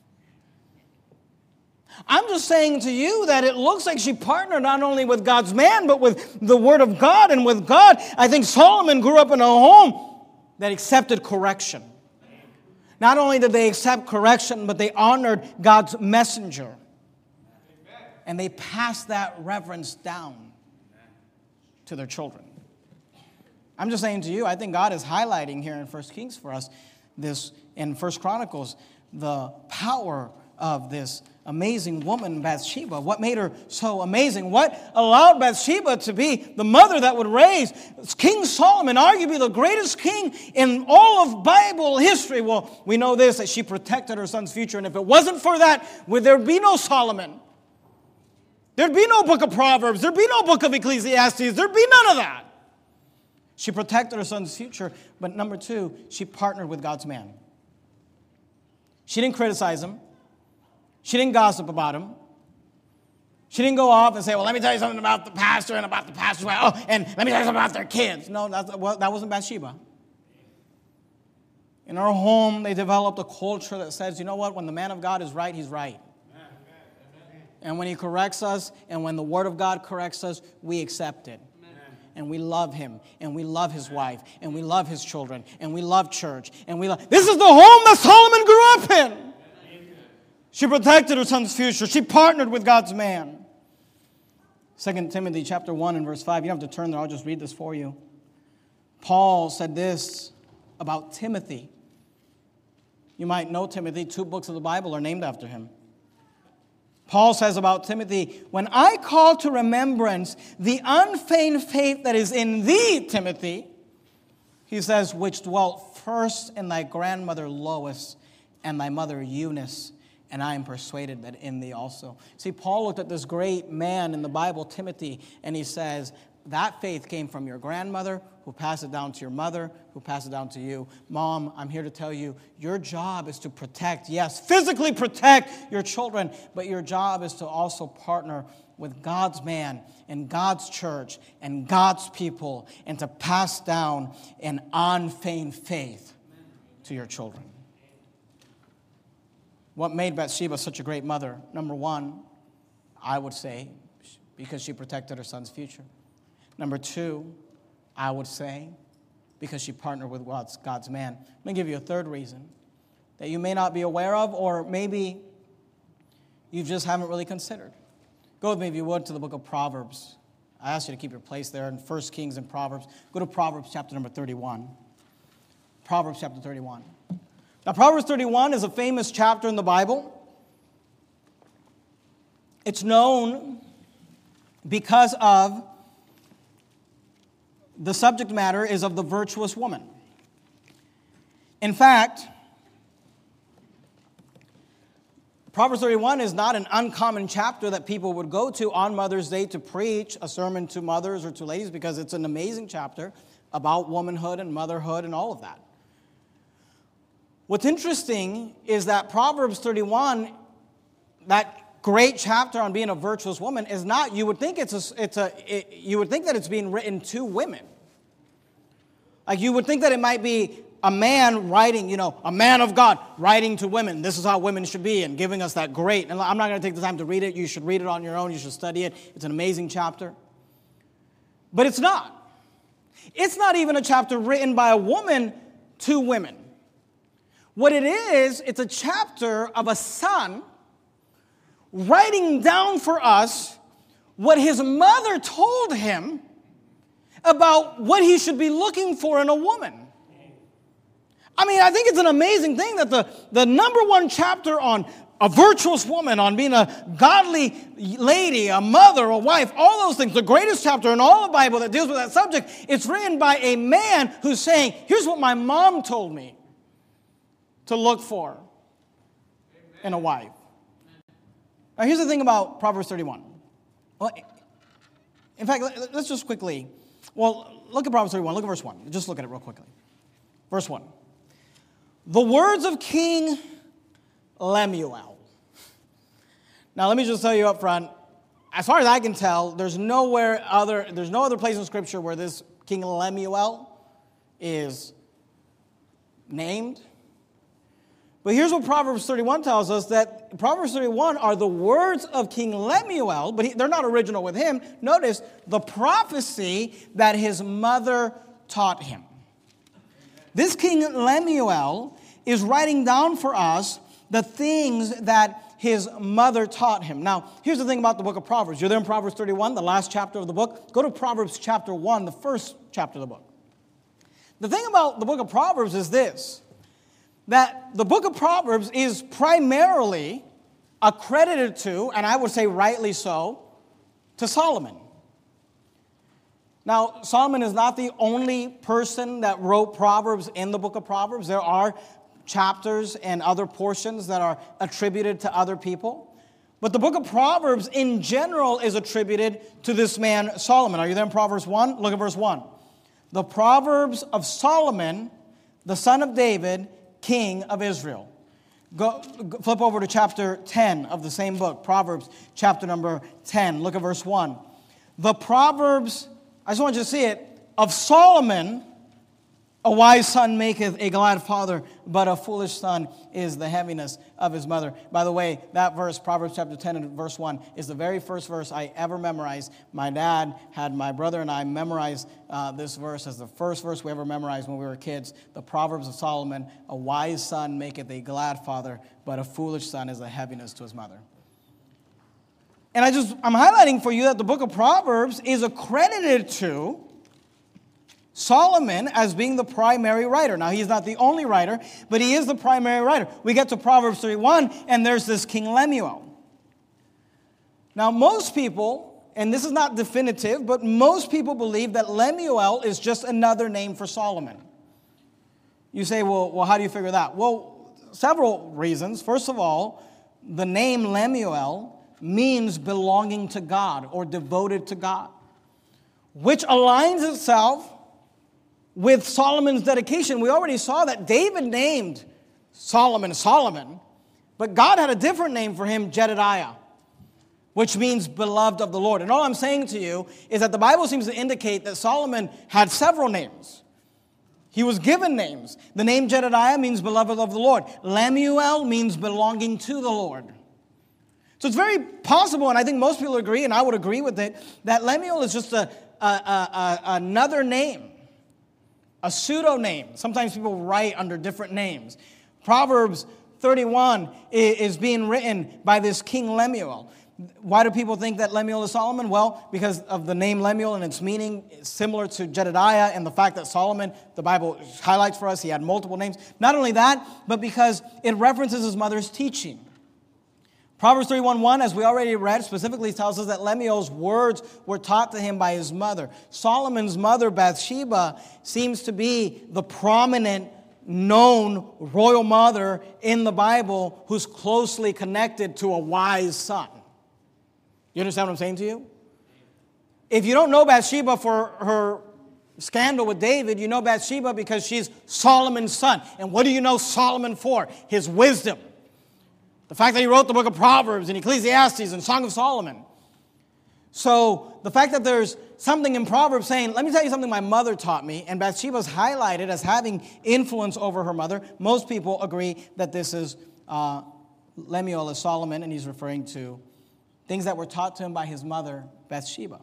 S1: I'm just saying to you that it looks like she partnered not only with God's man, but with the word of God and with God. I think Solomon grew up in a home that accepted correction. Not only did they accept correction, but they honored God's messenger. And they passed that reverence down to their children. I'm just saying to you, I think God is highlighting here in First Kings for us, this in First Chronicles, the power of this amazing woman, Bathsheba? What made her so amazing? What allowed Bathsheba to be the mother that would raise King Solomon, arguably the greatest king in all of Bible history? Well, we know this, that she protected her son's future. And if it wasn't for that, would there be no Solomon? There'd be no book of Proverbs. There'd be no book of Ecclesiastes. There'd be none of that. She protected her son's future. But number two, she partnered with God's man. She didn't criticize him. She didn't gossip about him. She didn't go off and say, well, let me tell you something about the pastor and about the pastor's wife. Oh, and let me tell you something about their kids. No, that's, well, that wasn't Bathsheba. In her home, they developed a culture that says, you know what? When the man of God is right, he's right. And when he corrects us, and when the word of God corrects us, we accept it. And we love him, and we love his wife, and we love his children, and we love church, and we love... This is the home that Solomon grew up in. She protected her son's future. She partnered with God's man. Second Timothy chapter one and verse five. You don't have to turn there. I'll just read this for you. Paul said this about Timothy. You might know Timothy. Two books of the Bible are named after him. Paul says about Timothy, when I call to remembrance the unfeigned faith that is in thee, Timothy, he says, which dwelt first in thy grandmother Lois and thy mother Eunice, and I am persuaded that in thee also. See, Paul looked at this great man in the Bible, Timothy, and he says, that faith came from your grandmother, who passed it down to your mother, who passed it down to you. Mom, I'm here to tell you, your job is to protect, yes, physically protect your children, but your job is to also partner with God's man and God's church and God's people and to pass down an unfeigned faith to your children. What made Bathsheba such a great mother? Number one, I would say, because she protected her son's future. Number two, I would say, because she partnered with God's, God's man. Let me give you a third reason that you may not be aware of, or maybe you just haven't really considered. Go with me, if you would, to the book of Proverbs. I ask you to keep your place there in First Kings and Proverbs. Go to Proverbs chapter number thirty-one. Proverbs chapter thirty-one. Now, Proverbs thirty-one is a famous chapter in the Bible. It's known because of the subject matter is of the virtuous woman. In fact, Proverbs thirty-one is not an uncommon chapter that people would go to on Mother's Day to preach a sermon to mothers or to ladies, because it's an amazing chapter about womanhood and motherhood and all of that. What's interesting is that Proverbs thirty-one, that great chapter on being a virtuous woman, is not, you would think it's a, it's a it, you would think that it's being written to women. Like, you would think that it might be a man writing, you know, a man of God writing to women. This is how women should be, and giving us that great. And I'm not going to take the time to read it. You should read it on your own. You should study it. It's an amazing chapter. But it's not. It's not even a chapter written by a woman to women. What it is, it's a chapter of a son writing down for us what his mother told him about what he should be looking for in a woman. I mean, I think it's an amazing thing that the, the number one chapter on a virtuous woman, on being a godly lady, a mother, a wife, all those things, the greatest chapter in all the Bible that deals with that subject, it's written by a man who's saying, here's what my mom told me to look for in a wife. Now, here's the thing about Proverbs thirty-one. Well, in fact, let's just quickly, well, look at Proverbs thirty-one. Look at verse one. Just look at it real quickly. Verse one. The words of King Lemuel. Now, let me just tell you up front, as far as I can tell, there's nowhere other, there's no other place in Scripture where this King Lemuel is named. But here's what Proverbs thirty-one tells us, that Proverbs thirty-one are the words of King Lemuel, but he, they're not original with him. Notice the prophecy that his mother taught him. This King Lemuel is writing down for us the things that his mother taught him. Now, here's the thing about the book of Proverbs. You're there in Proverbs thirty-one, the last chapter of the book. Go to Proverbs chapter one, the first chapter of the book. The thing about the book of Proverbs is this, that the book of Proverbs is primarily accredited to, and I would say rightly so, to Solomon. Now, Solomon is not the only person that wrote Proverbs in the book of Proverbs. There are chapters and other portions that are attributed to other people. But the book of Proverbs in general is attributed to this man, Solomon. Are you there in Proverbs one? Look at verse one. The Proverbs of Solomon, the son of David, king of Israel. Go, go, flip over to chapter ten of the same book, Proverbs chapter number ten. Look at verse one. The Proverbs, I just want you to see it, of Solomon, a wise son maketh a glad father, but a foolish son is the heaviness of his mother. By the way, that verse, Proverbs chapter ten and verse one, is the very first verse I ever memorized. My dad had my brother and I memorize uh, this verse as the first verse we ever memorized when we were kids. The Proverbs of Solomon, a wise son maketh a glad father, but a foolish son is a heaviness to his mother. And I just, I'm highlighting for you that the book of Proverbs is accredited to Solomon as being the primary writer. Now, he's not the only writer, but he is the primary writer. We get to Proverbs thirty-one, and there's this King Lemuel. Now, most people, and this is not definitive, but most people believe that Lemuel is just another name for Solomon. You say, well, well, how do you figure that? Well, several reasons. First of all, the name Lemuel means belonging to God or devoted to God, which aligns itself with Solomon's dedication. We already saw that David named Solomon Solomon, but God had a different name for him, Jedediah, which means beloved of the Lord. And all I'm saying to you is that the Bible seems to indicate that Solomon had several names. He was given names. The name Jedediah means beloved of the Lord. Lemuel means belonging to the Lord. So it's very possible, and I think most people agree, and I would agree with it, that Lemuel is just a, a, a, a another name. A pseudonym. Sometimes people write under different names. Proverbs thirty-one is being written by this King Lemuel. Why do people think that Lemuel is Solomon? Well, because of the name Lemuel and its meaning similar to Jedediah and the fact that Solomon, the Bible highlights for us, he had multiple names. Not only that, but because it references his mother's teaching. Proverbs thirty-one one, as we already read, specifically tells us that Lemuel's words were taught to him by his mother. Solomon's mother, Bathsheba, seems to be the prominent, known royal mother in the Bible who's closely connected to a wise son. You understand what I'm saying to you? If you don't know Bathsheba for her scandal with David, you know Bathsheba because she's Solomon's son. And what do you know Solomon for? His wisdom. The fact that he wrote the book of Proverbs and Ecclesiastes and Song of Solomon. So the fact that there's something in Proverbs saying, let me tell you something my mother taught me, and Bathsheba's highlighted as having influence over her mother. Most people agree that this is uh, Lemuel as Solomon, and he's referring to things that were taught to him by his mother, Bathsheba.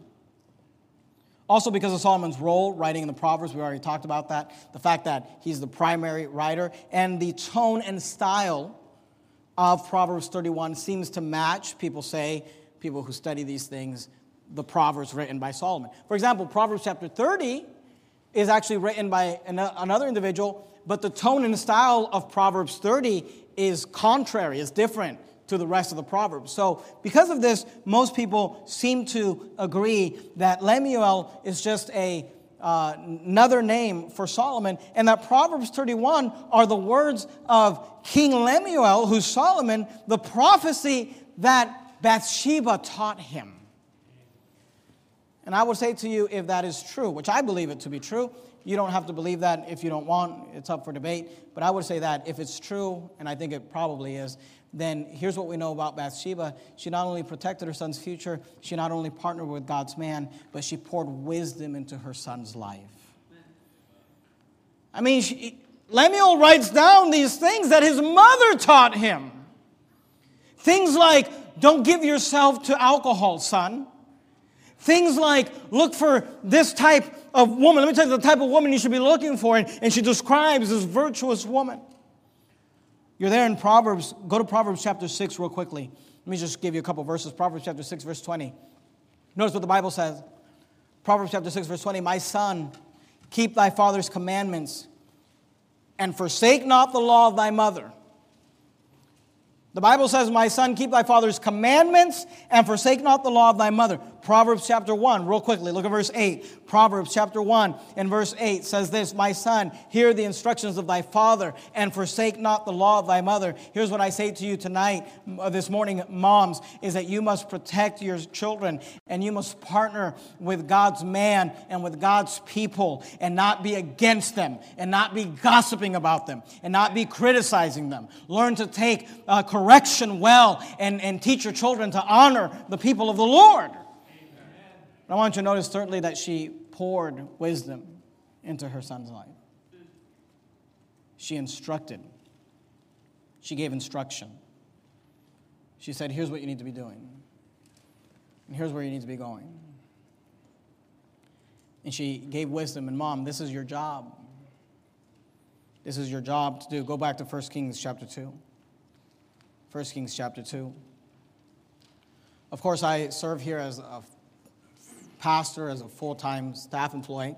S1: Also because of Solomon's role writing in the Proverbs, we already talked about that. The fact that he's the primary writer, and the tone and style of Proverbs thirty-one seems to match, people say, people who study these things, the Proverbs written by Solomon. For example, Proverbs chapter thirty is actually written by another individual, but the tone and style of Proverbs thirty is contrary, is different to the rest of the Proverbs. So because of this, most people seem to agree that Lemuel is just a Uh, another name for Solomon, and that Proverbs thirty-one are the words of King Lemuel, who's Solomon, the prophecy that Bathsheba taught him. And I would say to you, if that is true, which I believe it to be true, you don't have to believe that if you don't want, it's up for debate, but I would say that if it's true, and I think it probably is, then here's what we know about Bathsheba. She not only protected her son's future, she not only partnered with God's man, but she poured wisdom into her son's life. I mean, she, Lemuel writes down these things that his mother taught him. Things like, don't give yourself to alcohol, son. Things like, look for this type of woman. Let me tell you the type of woman you should be looking for. And, and she describes this virtuous woman. You're there in Proverbs. Go to Proverbs chapter six real quickly. Let me just give you a couple verses. Proverbs chapter six, verse twenty. Notice what the Bible says. Proverbs chapter six, verse twenty. My son, keep thy father's commandments, and forsake not the law of thy mother. The Bible says, my son, keep thy father's commandments and forsake not the law of thy mother. Proverbs chapter one, real quickly, look at verse eight. Proverbs chapter one and verse eight says this, my son, hear the instructions of thy father and forsake not the law of thy mother. Here's what I say to you tonight, this morning, moms, is that you must protect your children and you must partner with God's man and with God's people and not be against them and not be gossiping about them and not be criticizing them. Learn to take uh, correction well and, and teach your children to honor the people of the Lord. I want you to notice certainly that she poured wisdom into her son's life. She instructed. She gave instruction. She said, here's what you need to be doing. And here's where you need to be going. And she gave wisdom. And mom, this is your job. This is your job to do. Go back to First Kings chapter two. First Kings chapter two. Of course, I serve here as a pastor, as a full-time staff employee.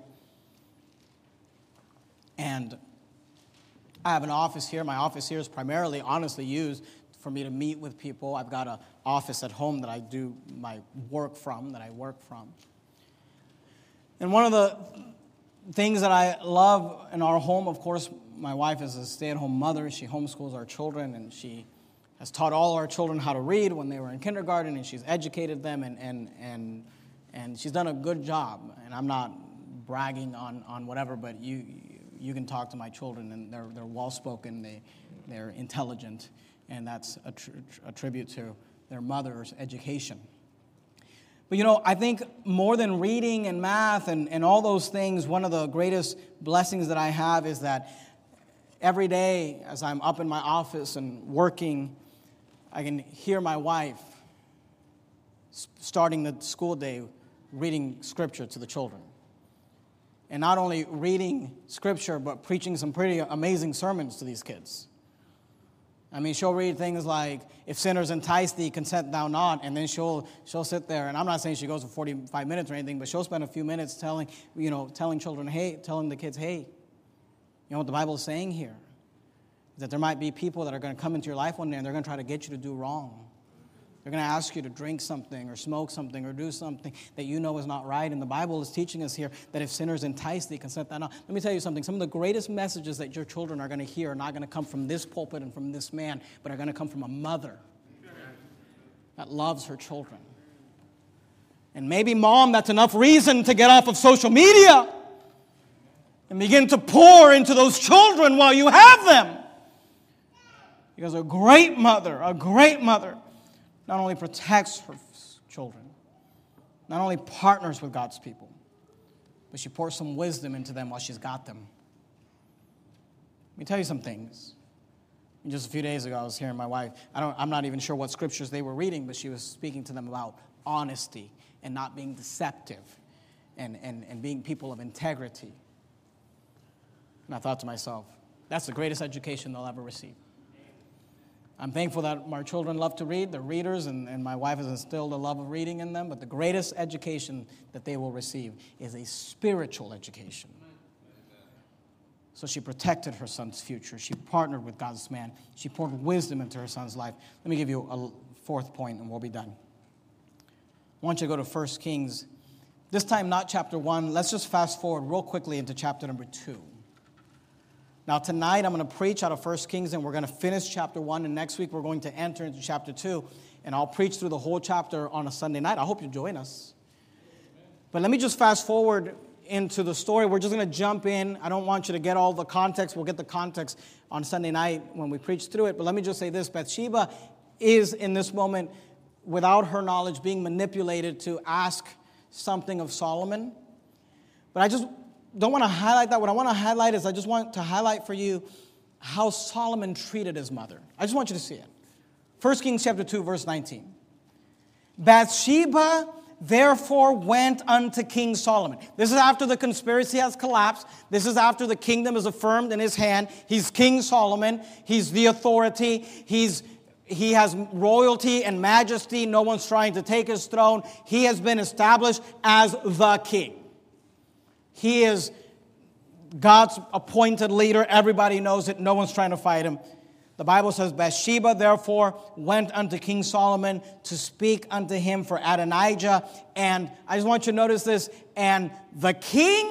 S1: And I have an office here. My office here is primarily, honestly, used for me to meet with people. I've got an office at home that I do my work from, that I work from. And one of the things that I love in our home, of course, my wife is a stay-at-home mother. She homeschools our children, and she has taught all our children how to read when they were in kindergarten, and she's educated them, and and and And she's done a good job, and I'm not bragging on, on whatever, but you you can talk to my children, and they're they're well-spoken, they, they're intelligent, and that's a, tr- a tribute to their mother's education. But, you know, I think more than reading and math and, and all those things, one of the greatest blessings that I have is that every day as I'm up in my office and working, I can hear my wife starting the school day reading scripture to the children. And not only reading scripture, but preaching some pretty amazing sermons to these kids. I mean, she'll read things like, if sinners entice thee, consent thou not. And then she'll she'll sit there, and I'm not saying she goes for forty-five minutes or anything, but she'll spend a few minutes telling, you know, telling children, hey, telling the kids, hey, you know what the Bible is saying here? That there might be people that are going to come into your life one day, and they're going to try to get you to do wrong. They're going to ask you to drink something or smoke something or do something that you know is not right. And the Bible is teaching us here that if sinners entice thee, consent thou not. Let me tell you something. Some of the greatest messages that your children are going to hear are not going to come from this pulpit and from this man, but are going to come from a mother that loves her children. And maybe, mom, that's enough reason to get off of social media and begin to pour into those children while you have them. Because a great mother, a great mother, not only protects her children, not only partners with God's people, but she pours some wisdom into them while she's got them. Let me tell you some things. Just a few days ago, I was hearing my wife. I don't, I'm not even sure what scriptures they were reading, but she was speaking to them about honesty and not being deceptive and, and, and being people of integrity. And I thought to myself, that's the greatest education they'll ever receive. I'm thankful that my children love to read. They're readers, and, and my wife has instilled a love of reading in them. But the greatest education that they will receive is a spiritual education. So she protected her son's future. She partnered with God's man. She poured wisdom into her son's life. Let me give you a fourth point, and we'll be done. I want you to go to First Kings. This time, not chapter one. Let's just fast forward real quickly into chapter number two. Now, tonight, I'm going to preach out of First Kings, and we're going to finish chapter one, and next week, we're going to enter into chapter two, and I'll preach through the whole chapter on a Sunday night. I hope you join us. But let me just fast forward into the story. We're just going to jump in. I don't want you to get all the context. We'll get the context on Sunday night when we preach through it, but let me just say this. Bathsheba is, in this moment, without her knowledge, being manipulated to ask something of Solomon. But I just don't want to highlight that. What I want to highlight is I just want to highlight for you how Solomon treated his mother. I just want you to see it. First Kings chapter two, verse nineteen. Bathsheba therefore went unto King Solomon. This is after the conspiracy has collapsed. This is after the kingdom is affirmed in his hand. He's King Solomon. He's the authority. He's He has royalty and majesty. No one's trying to take his throne. He has been established as the king. He is God's appointed leader. Everybody knows it. No one's trying to fight him. The Bible says, Bathsheba therefore went unto King Solomon to speak unto him for Adonijah. And I just want you to notice this. And the king,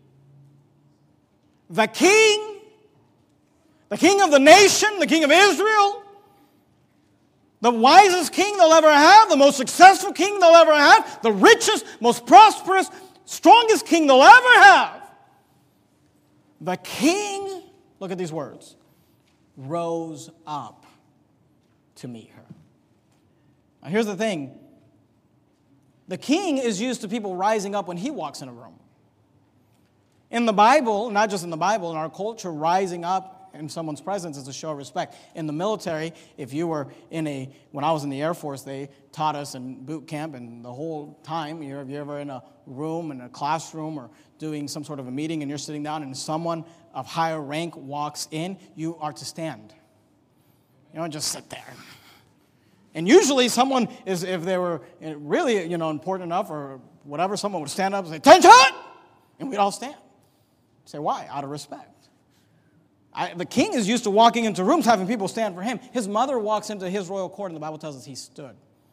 S1: the king, the king of the nation, the king of Israel, the wisest king they'll ever have, the most successful king they'll ever have, the richest, most prosperous, strongest king they'll ever have. The king, look at these words, rose up to meet her. Now here's the thing. The king is used to people rising up when he walks in a room. In the Bible, not just in the Bible, in our culture, rising up in someone's presence is a show of respect. In the military, if you were in a, when I was in the Air Force, they taught us in boot camp, and the whole time, you're, if you're ever in a room, in a classroom, or doing some sort of a meeting, and you're sitting down, and someone of higher rank walks in, you are to stand. You don't just sit there. And usually someone is, if they were really, you know, important enough or whatever, someone would stand up and say, "Attention!" And we'd all stand. Say, why? Out of respect. I, the king is used to walking into rooms, having people stand for him. His mother walks into his royal court, and the Bible tells us he stood.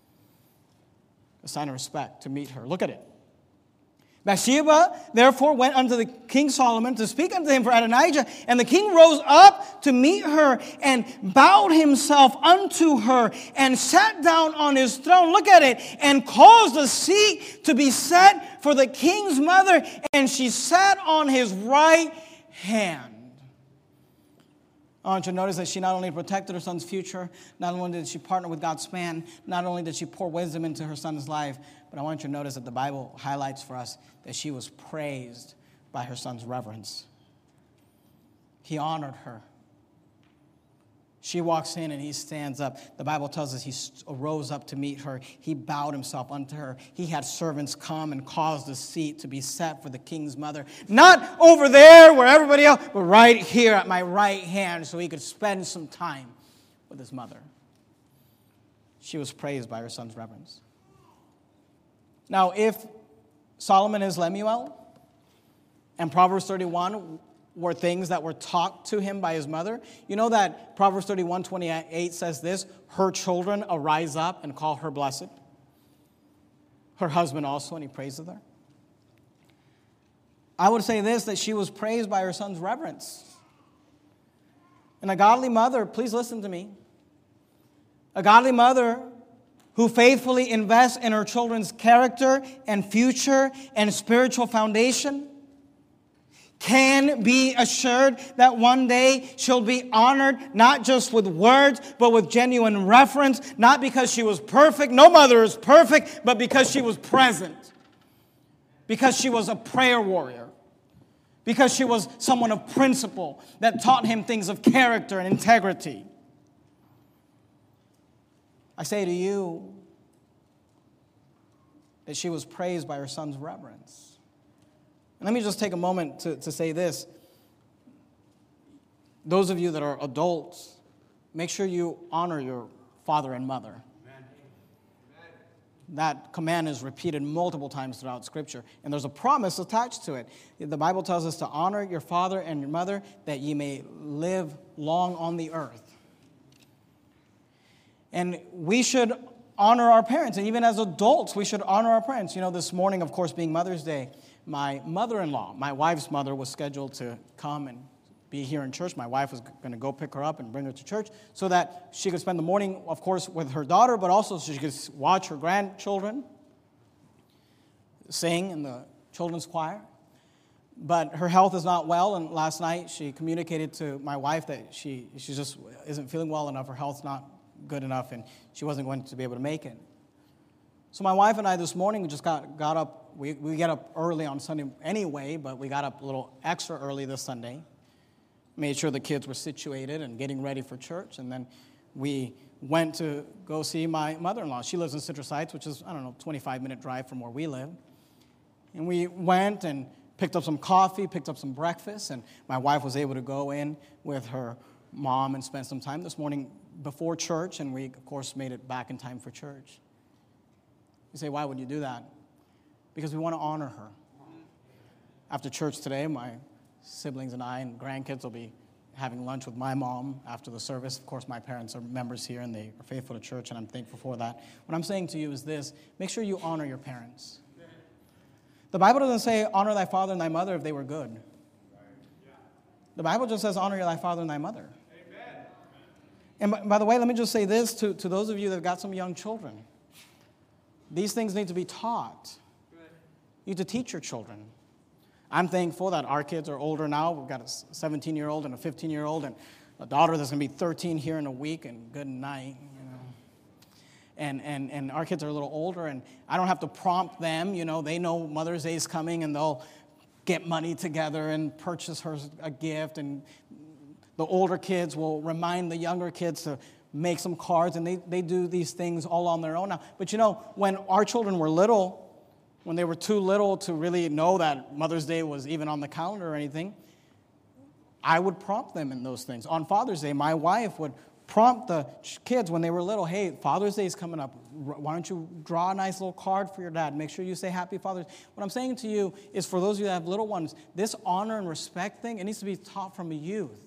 S1: A sign of respect to meet her. Look at it. Bathsheba, therefore, went unto the king Solomon to speak unto him for Adonijah. And the king rose up to meet her and bowed himself unto her and sat down on his throne. Look at it. And caused a seat to be set for the king's mother. And she sat on his right hand. I want you to notice that she not only protected her son's future, not only did she partner with God's plan, not only did she pour wisdom into her son's life, but I want you to notice that the Bible highlights for us that she was praised by her son's reverence. He honored her. She walks in and he stands up. The Bible tells us he arose up to meet her. He bowed himself unto her. He had servants come and caused a seat to be set for the king's mother. Not over there where everybody else, but right here at my right hand so he could spend some time with his mother. She was praised by her son's reverence. Now, if Solomon is Lemuel and Proverbs thirty-one were things that were taught to him by his mother, you know that Proverbs thirty-one twenty-eight says this, her children arise up and call her blessed. Her husband also, and he praises her. I would say this, that she was praised by her son's reverence. And a godly mother, please listen to me, a godly mother who faithfully invests in her children's character and future and spiritual foundation can be assured that one day she'll be honored, not just with words, but with genuine reference, not because she was perfect. No mother is perfect, but because she was present. Because she was a prayer warrior. Because she was someone of principle that taught him things of character and integrity. I say to you that she was praised by her son's reverence. And let me just take a moment to, to say this. Those of you that are adults, make sure you honor your father and mother. Amen. That command is repeated multiple times throughout Scripture. And there's a promise attached to it. The Bible tells us to honor your father and your mother that ye may live long on the earth. And we should honor our parents. And even as adults, we should honor our parents. You know, this morning, of course, being Mother's Day, my mother-in-law, my wife's mother, was scheduled to come and be here in church. My wife was going to go pick her up and bring her to church so that she could spend the morning, of course, with her daughter, but also so she could watch her grandchildren sing in the children's choir. But her health is not well, and last night she communicated to my wife that she, she just isn't feeling well enough. Her health's not good enough, and she wasn't going to be able to make it. So my wife and I this morning, we just got, got up. We, we get up early on Sunday anyway, but we got up a little extra early this Sunday. Made sure the kids were situated and getting ready for church. And then we went to go see my mother-in-law. She lives in Citrus Heights, which is, I don't know, twenty-five minute drive from where we live. And we went and picked up some coffee, picked up some breakfast, and my wife was able to go in with her mom and spend some time this morning before church, and we, of course, made it back in time for church. You say, why would you do that? Because we want to honor her. After church today, my siblings and I and grandkids will be having lunch with my mom after the service. Of course, my parents are members here, and they are faithful to church, and I'm thankful for that. What I'm saying to you is this: make sure you honor your parents. The Bible doesn't say, honor thy father and thy mother if they were good. The Bible just says, honor thy father and thy mother. Amen. And by, by the way, let me just say this to, to those of you that have got some young children. These things need to be taught. You need to teach your children. I'm thankful that our kids are older now. We've got a seventeen-year-old and a fifteen-year-old and a daughter that's going to be thirteen here in a week, and good night. You know. And, and, and our kids are a little older, and I don't have to prompt them. You know, they know Mother's Day is coming, and they'll get money together and purchase her a gift. And the older kids will remind the younger kids to make some cards, and they, they do these things all on their own now. But you know, when our children were little, when they were too little to really know that Mother's Day was even on the calendar or anything, I would prompt them in those things. On Father's Day, my wife would prompt the kids when they were little, hey, Father's Day is coming up. Why don't you draw a nice little card for your dad? Make sure you say Happy Father's Day. What I'm saying to you is, for those of you that have little ones, this honor and respect thing, it needs to be taught from a youth.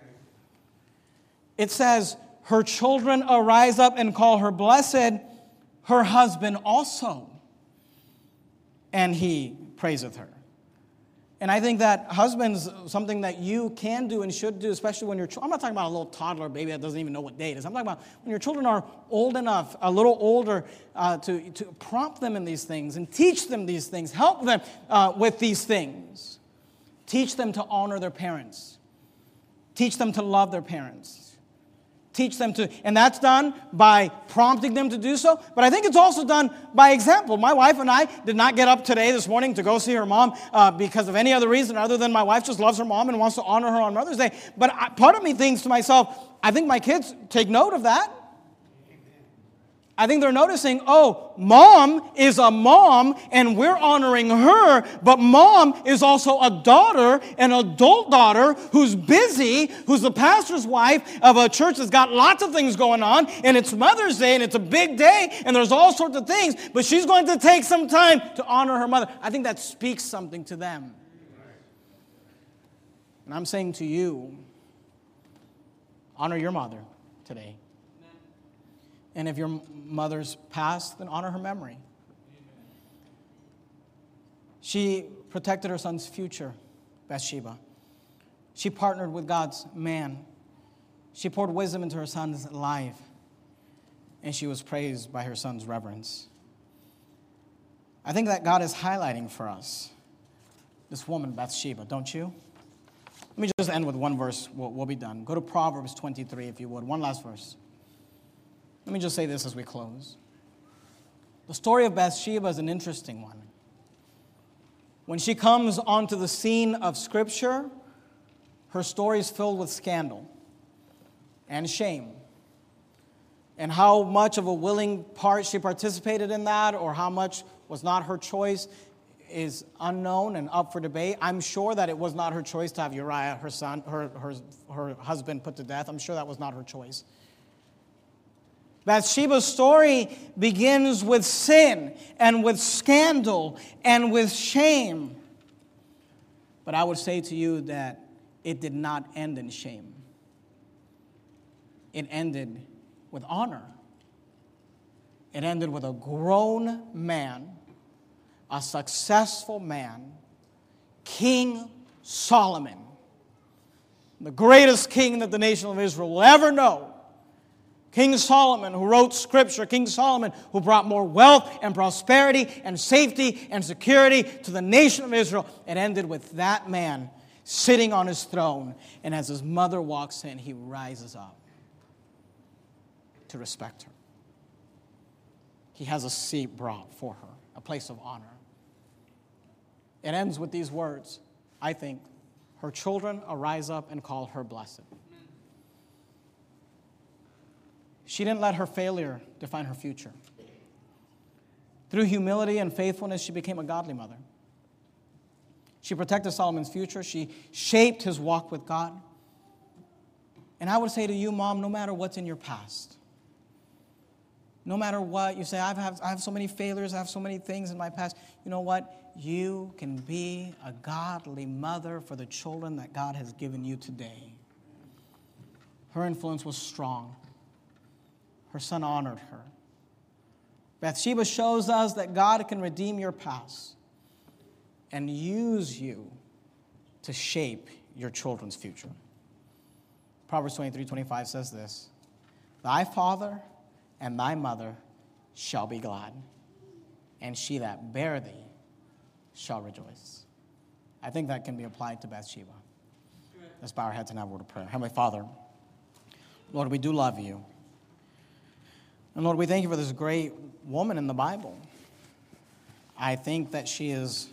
S1: It says, her children arise up and call her blessed, her husband also, and he praiseth her. And I think that husbands, something that you can do and should do, especially when you're, I'm not talking about a little toddler baby that doesn't even know what day it is. I'm talking about when your children are old enough, a little older, uh, to, to prompt them in these things and teach them these things, help them uh, with these things. Teach them to honor their parents. Teach them to love their parents. Teach them to, and that's done by prompting them to do so. But I think it's also done by example. My wife and I did not get up today, this morning, to go see her mom uh, because of any other reason other than my wife just loves her mom and wants to honor her on Mother's Day. But I, part of me thinks to myself, I think my kids take note of that. I think they're noticing, oh, mom is a mom and we're honoring her, but mom is also a daughter, an adult daughter who's busy, who's the pastor's wife of a church that's got lots of things going on, and it's Mother's Day and it's a big day and there's all sorts of things, but she's going to take some time to honor her mother. I think that speaks something to them. And I'm saying to you, honor your mother today. And if your mother's passed, then honor her memory. She protected her son's future, Bathsheba. She partnered with God's man. She poured wisdom into her son's life. And she was praised by her son's reverence. I think that God is highlighting for us this woman, Bathsheba, don't you? Let me just end with one verse. We'll, we'll be done. Go to Proverbs twenty-three, if you would. One last verse. Let me just say this as we close. The story of Bathsheba is an interesting one. When she comes onto the scene of Scripture, her story is filled with scandal and shame. And how much of a willing part she participated in that, or how much was not her choice, is unknown and up for debate. I'm sure that it was not her choice to have Uriah, her son, her, her, her husband, put to death. I'm sure that was not her choice. Bathsheba's story begins with sin and with scandal and with shame. But I would say to you that it did not end in shame. It ended with honor. It ended with a grown man, a successful man, King Solomon, the greatest king that the nation of Israel will ever know. King Solomon, who wrote Scripture, King Solomon, who brought more wealth and prosperity and safety and security to the nation of Israel. It ended with that man sitting on his throne, and as his mother walks in, he rises up to respect her. He has a seat brought for her, a place of honor. It ends with these words, I think, her children arise up and call her blessed. She didn't let her failure define her future. Through humility and faithfulness, she became a godly mother. She protected Solomon's future. She shaped his walk with God. And I would say to you, Mom, no matter what's in your past, no matter what, you say, I've have, I have so many failures, I have so many things in my past. You know what? You can be a godly mother for the children that God has given you today. Her influence was strong. Her son honored her. Bathsheba shows us that God can redeem your past and use you to shape your children's future. Proverbs twenty-three twenty-five says this, thy father and thy mother shall be glad, and she that bare thee shall rejoice. I think that can be applied to Bathsheba. Let's bow our heads and have a word of prayer. Heavenly Father, Lord, we do love you. And Lord, we thank you for this great woman in the Bible. I think that she is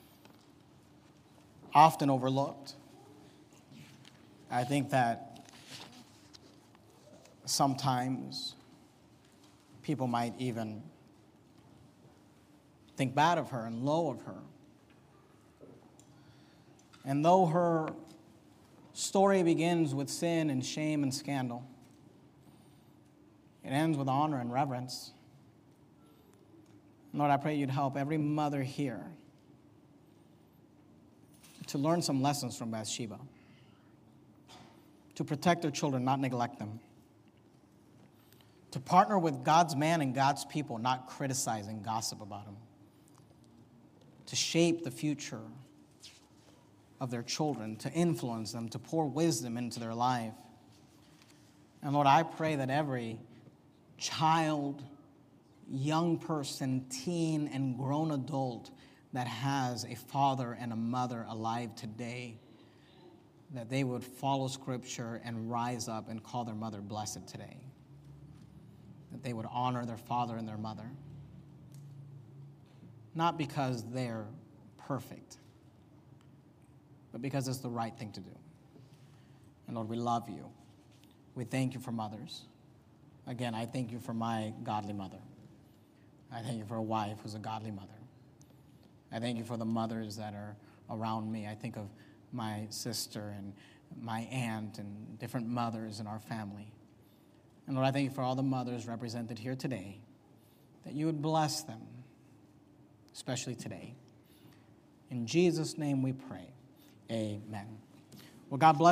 S1: often overlooked. I think that sometimes people might even think bad of her and low of her. And though her story begins with sin and shame and scandal, it ends with honor and reverence. Lord, I pray you'd help every mother here to learn some lessons from Bathsheba, to protect their children, not neglect them, to partner with God's man and God's people, not criticize and gossip about them, to shape the future of their children, to influence them, to pour wisdom into their life. And Lord, I pray that every child, young person, teen, and grown adult that has a father and a mother alive today, that they would follow Scripture and rise up and call their mother blessed today. That they would honor their father and their mother. Not because they're perfect, but because it's the right thing to do. And Lord, we love you. We thank you for mothers. Again, I thank you for my godly mother. I thank you for a wife who's a godly mother. I thank you for the mothers that are around me. I think of my sister and my aunt and different mothers in our family. And Lord, I thank you for all the mothers represented here today, that you would bless them, especially today. In Jesus' name we pray. Amen. Well, God bless.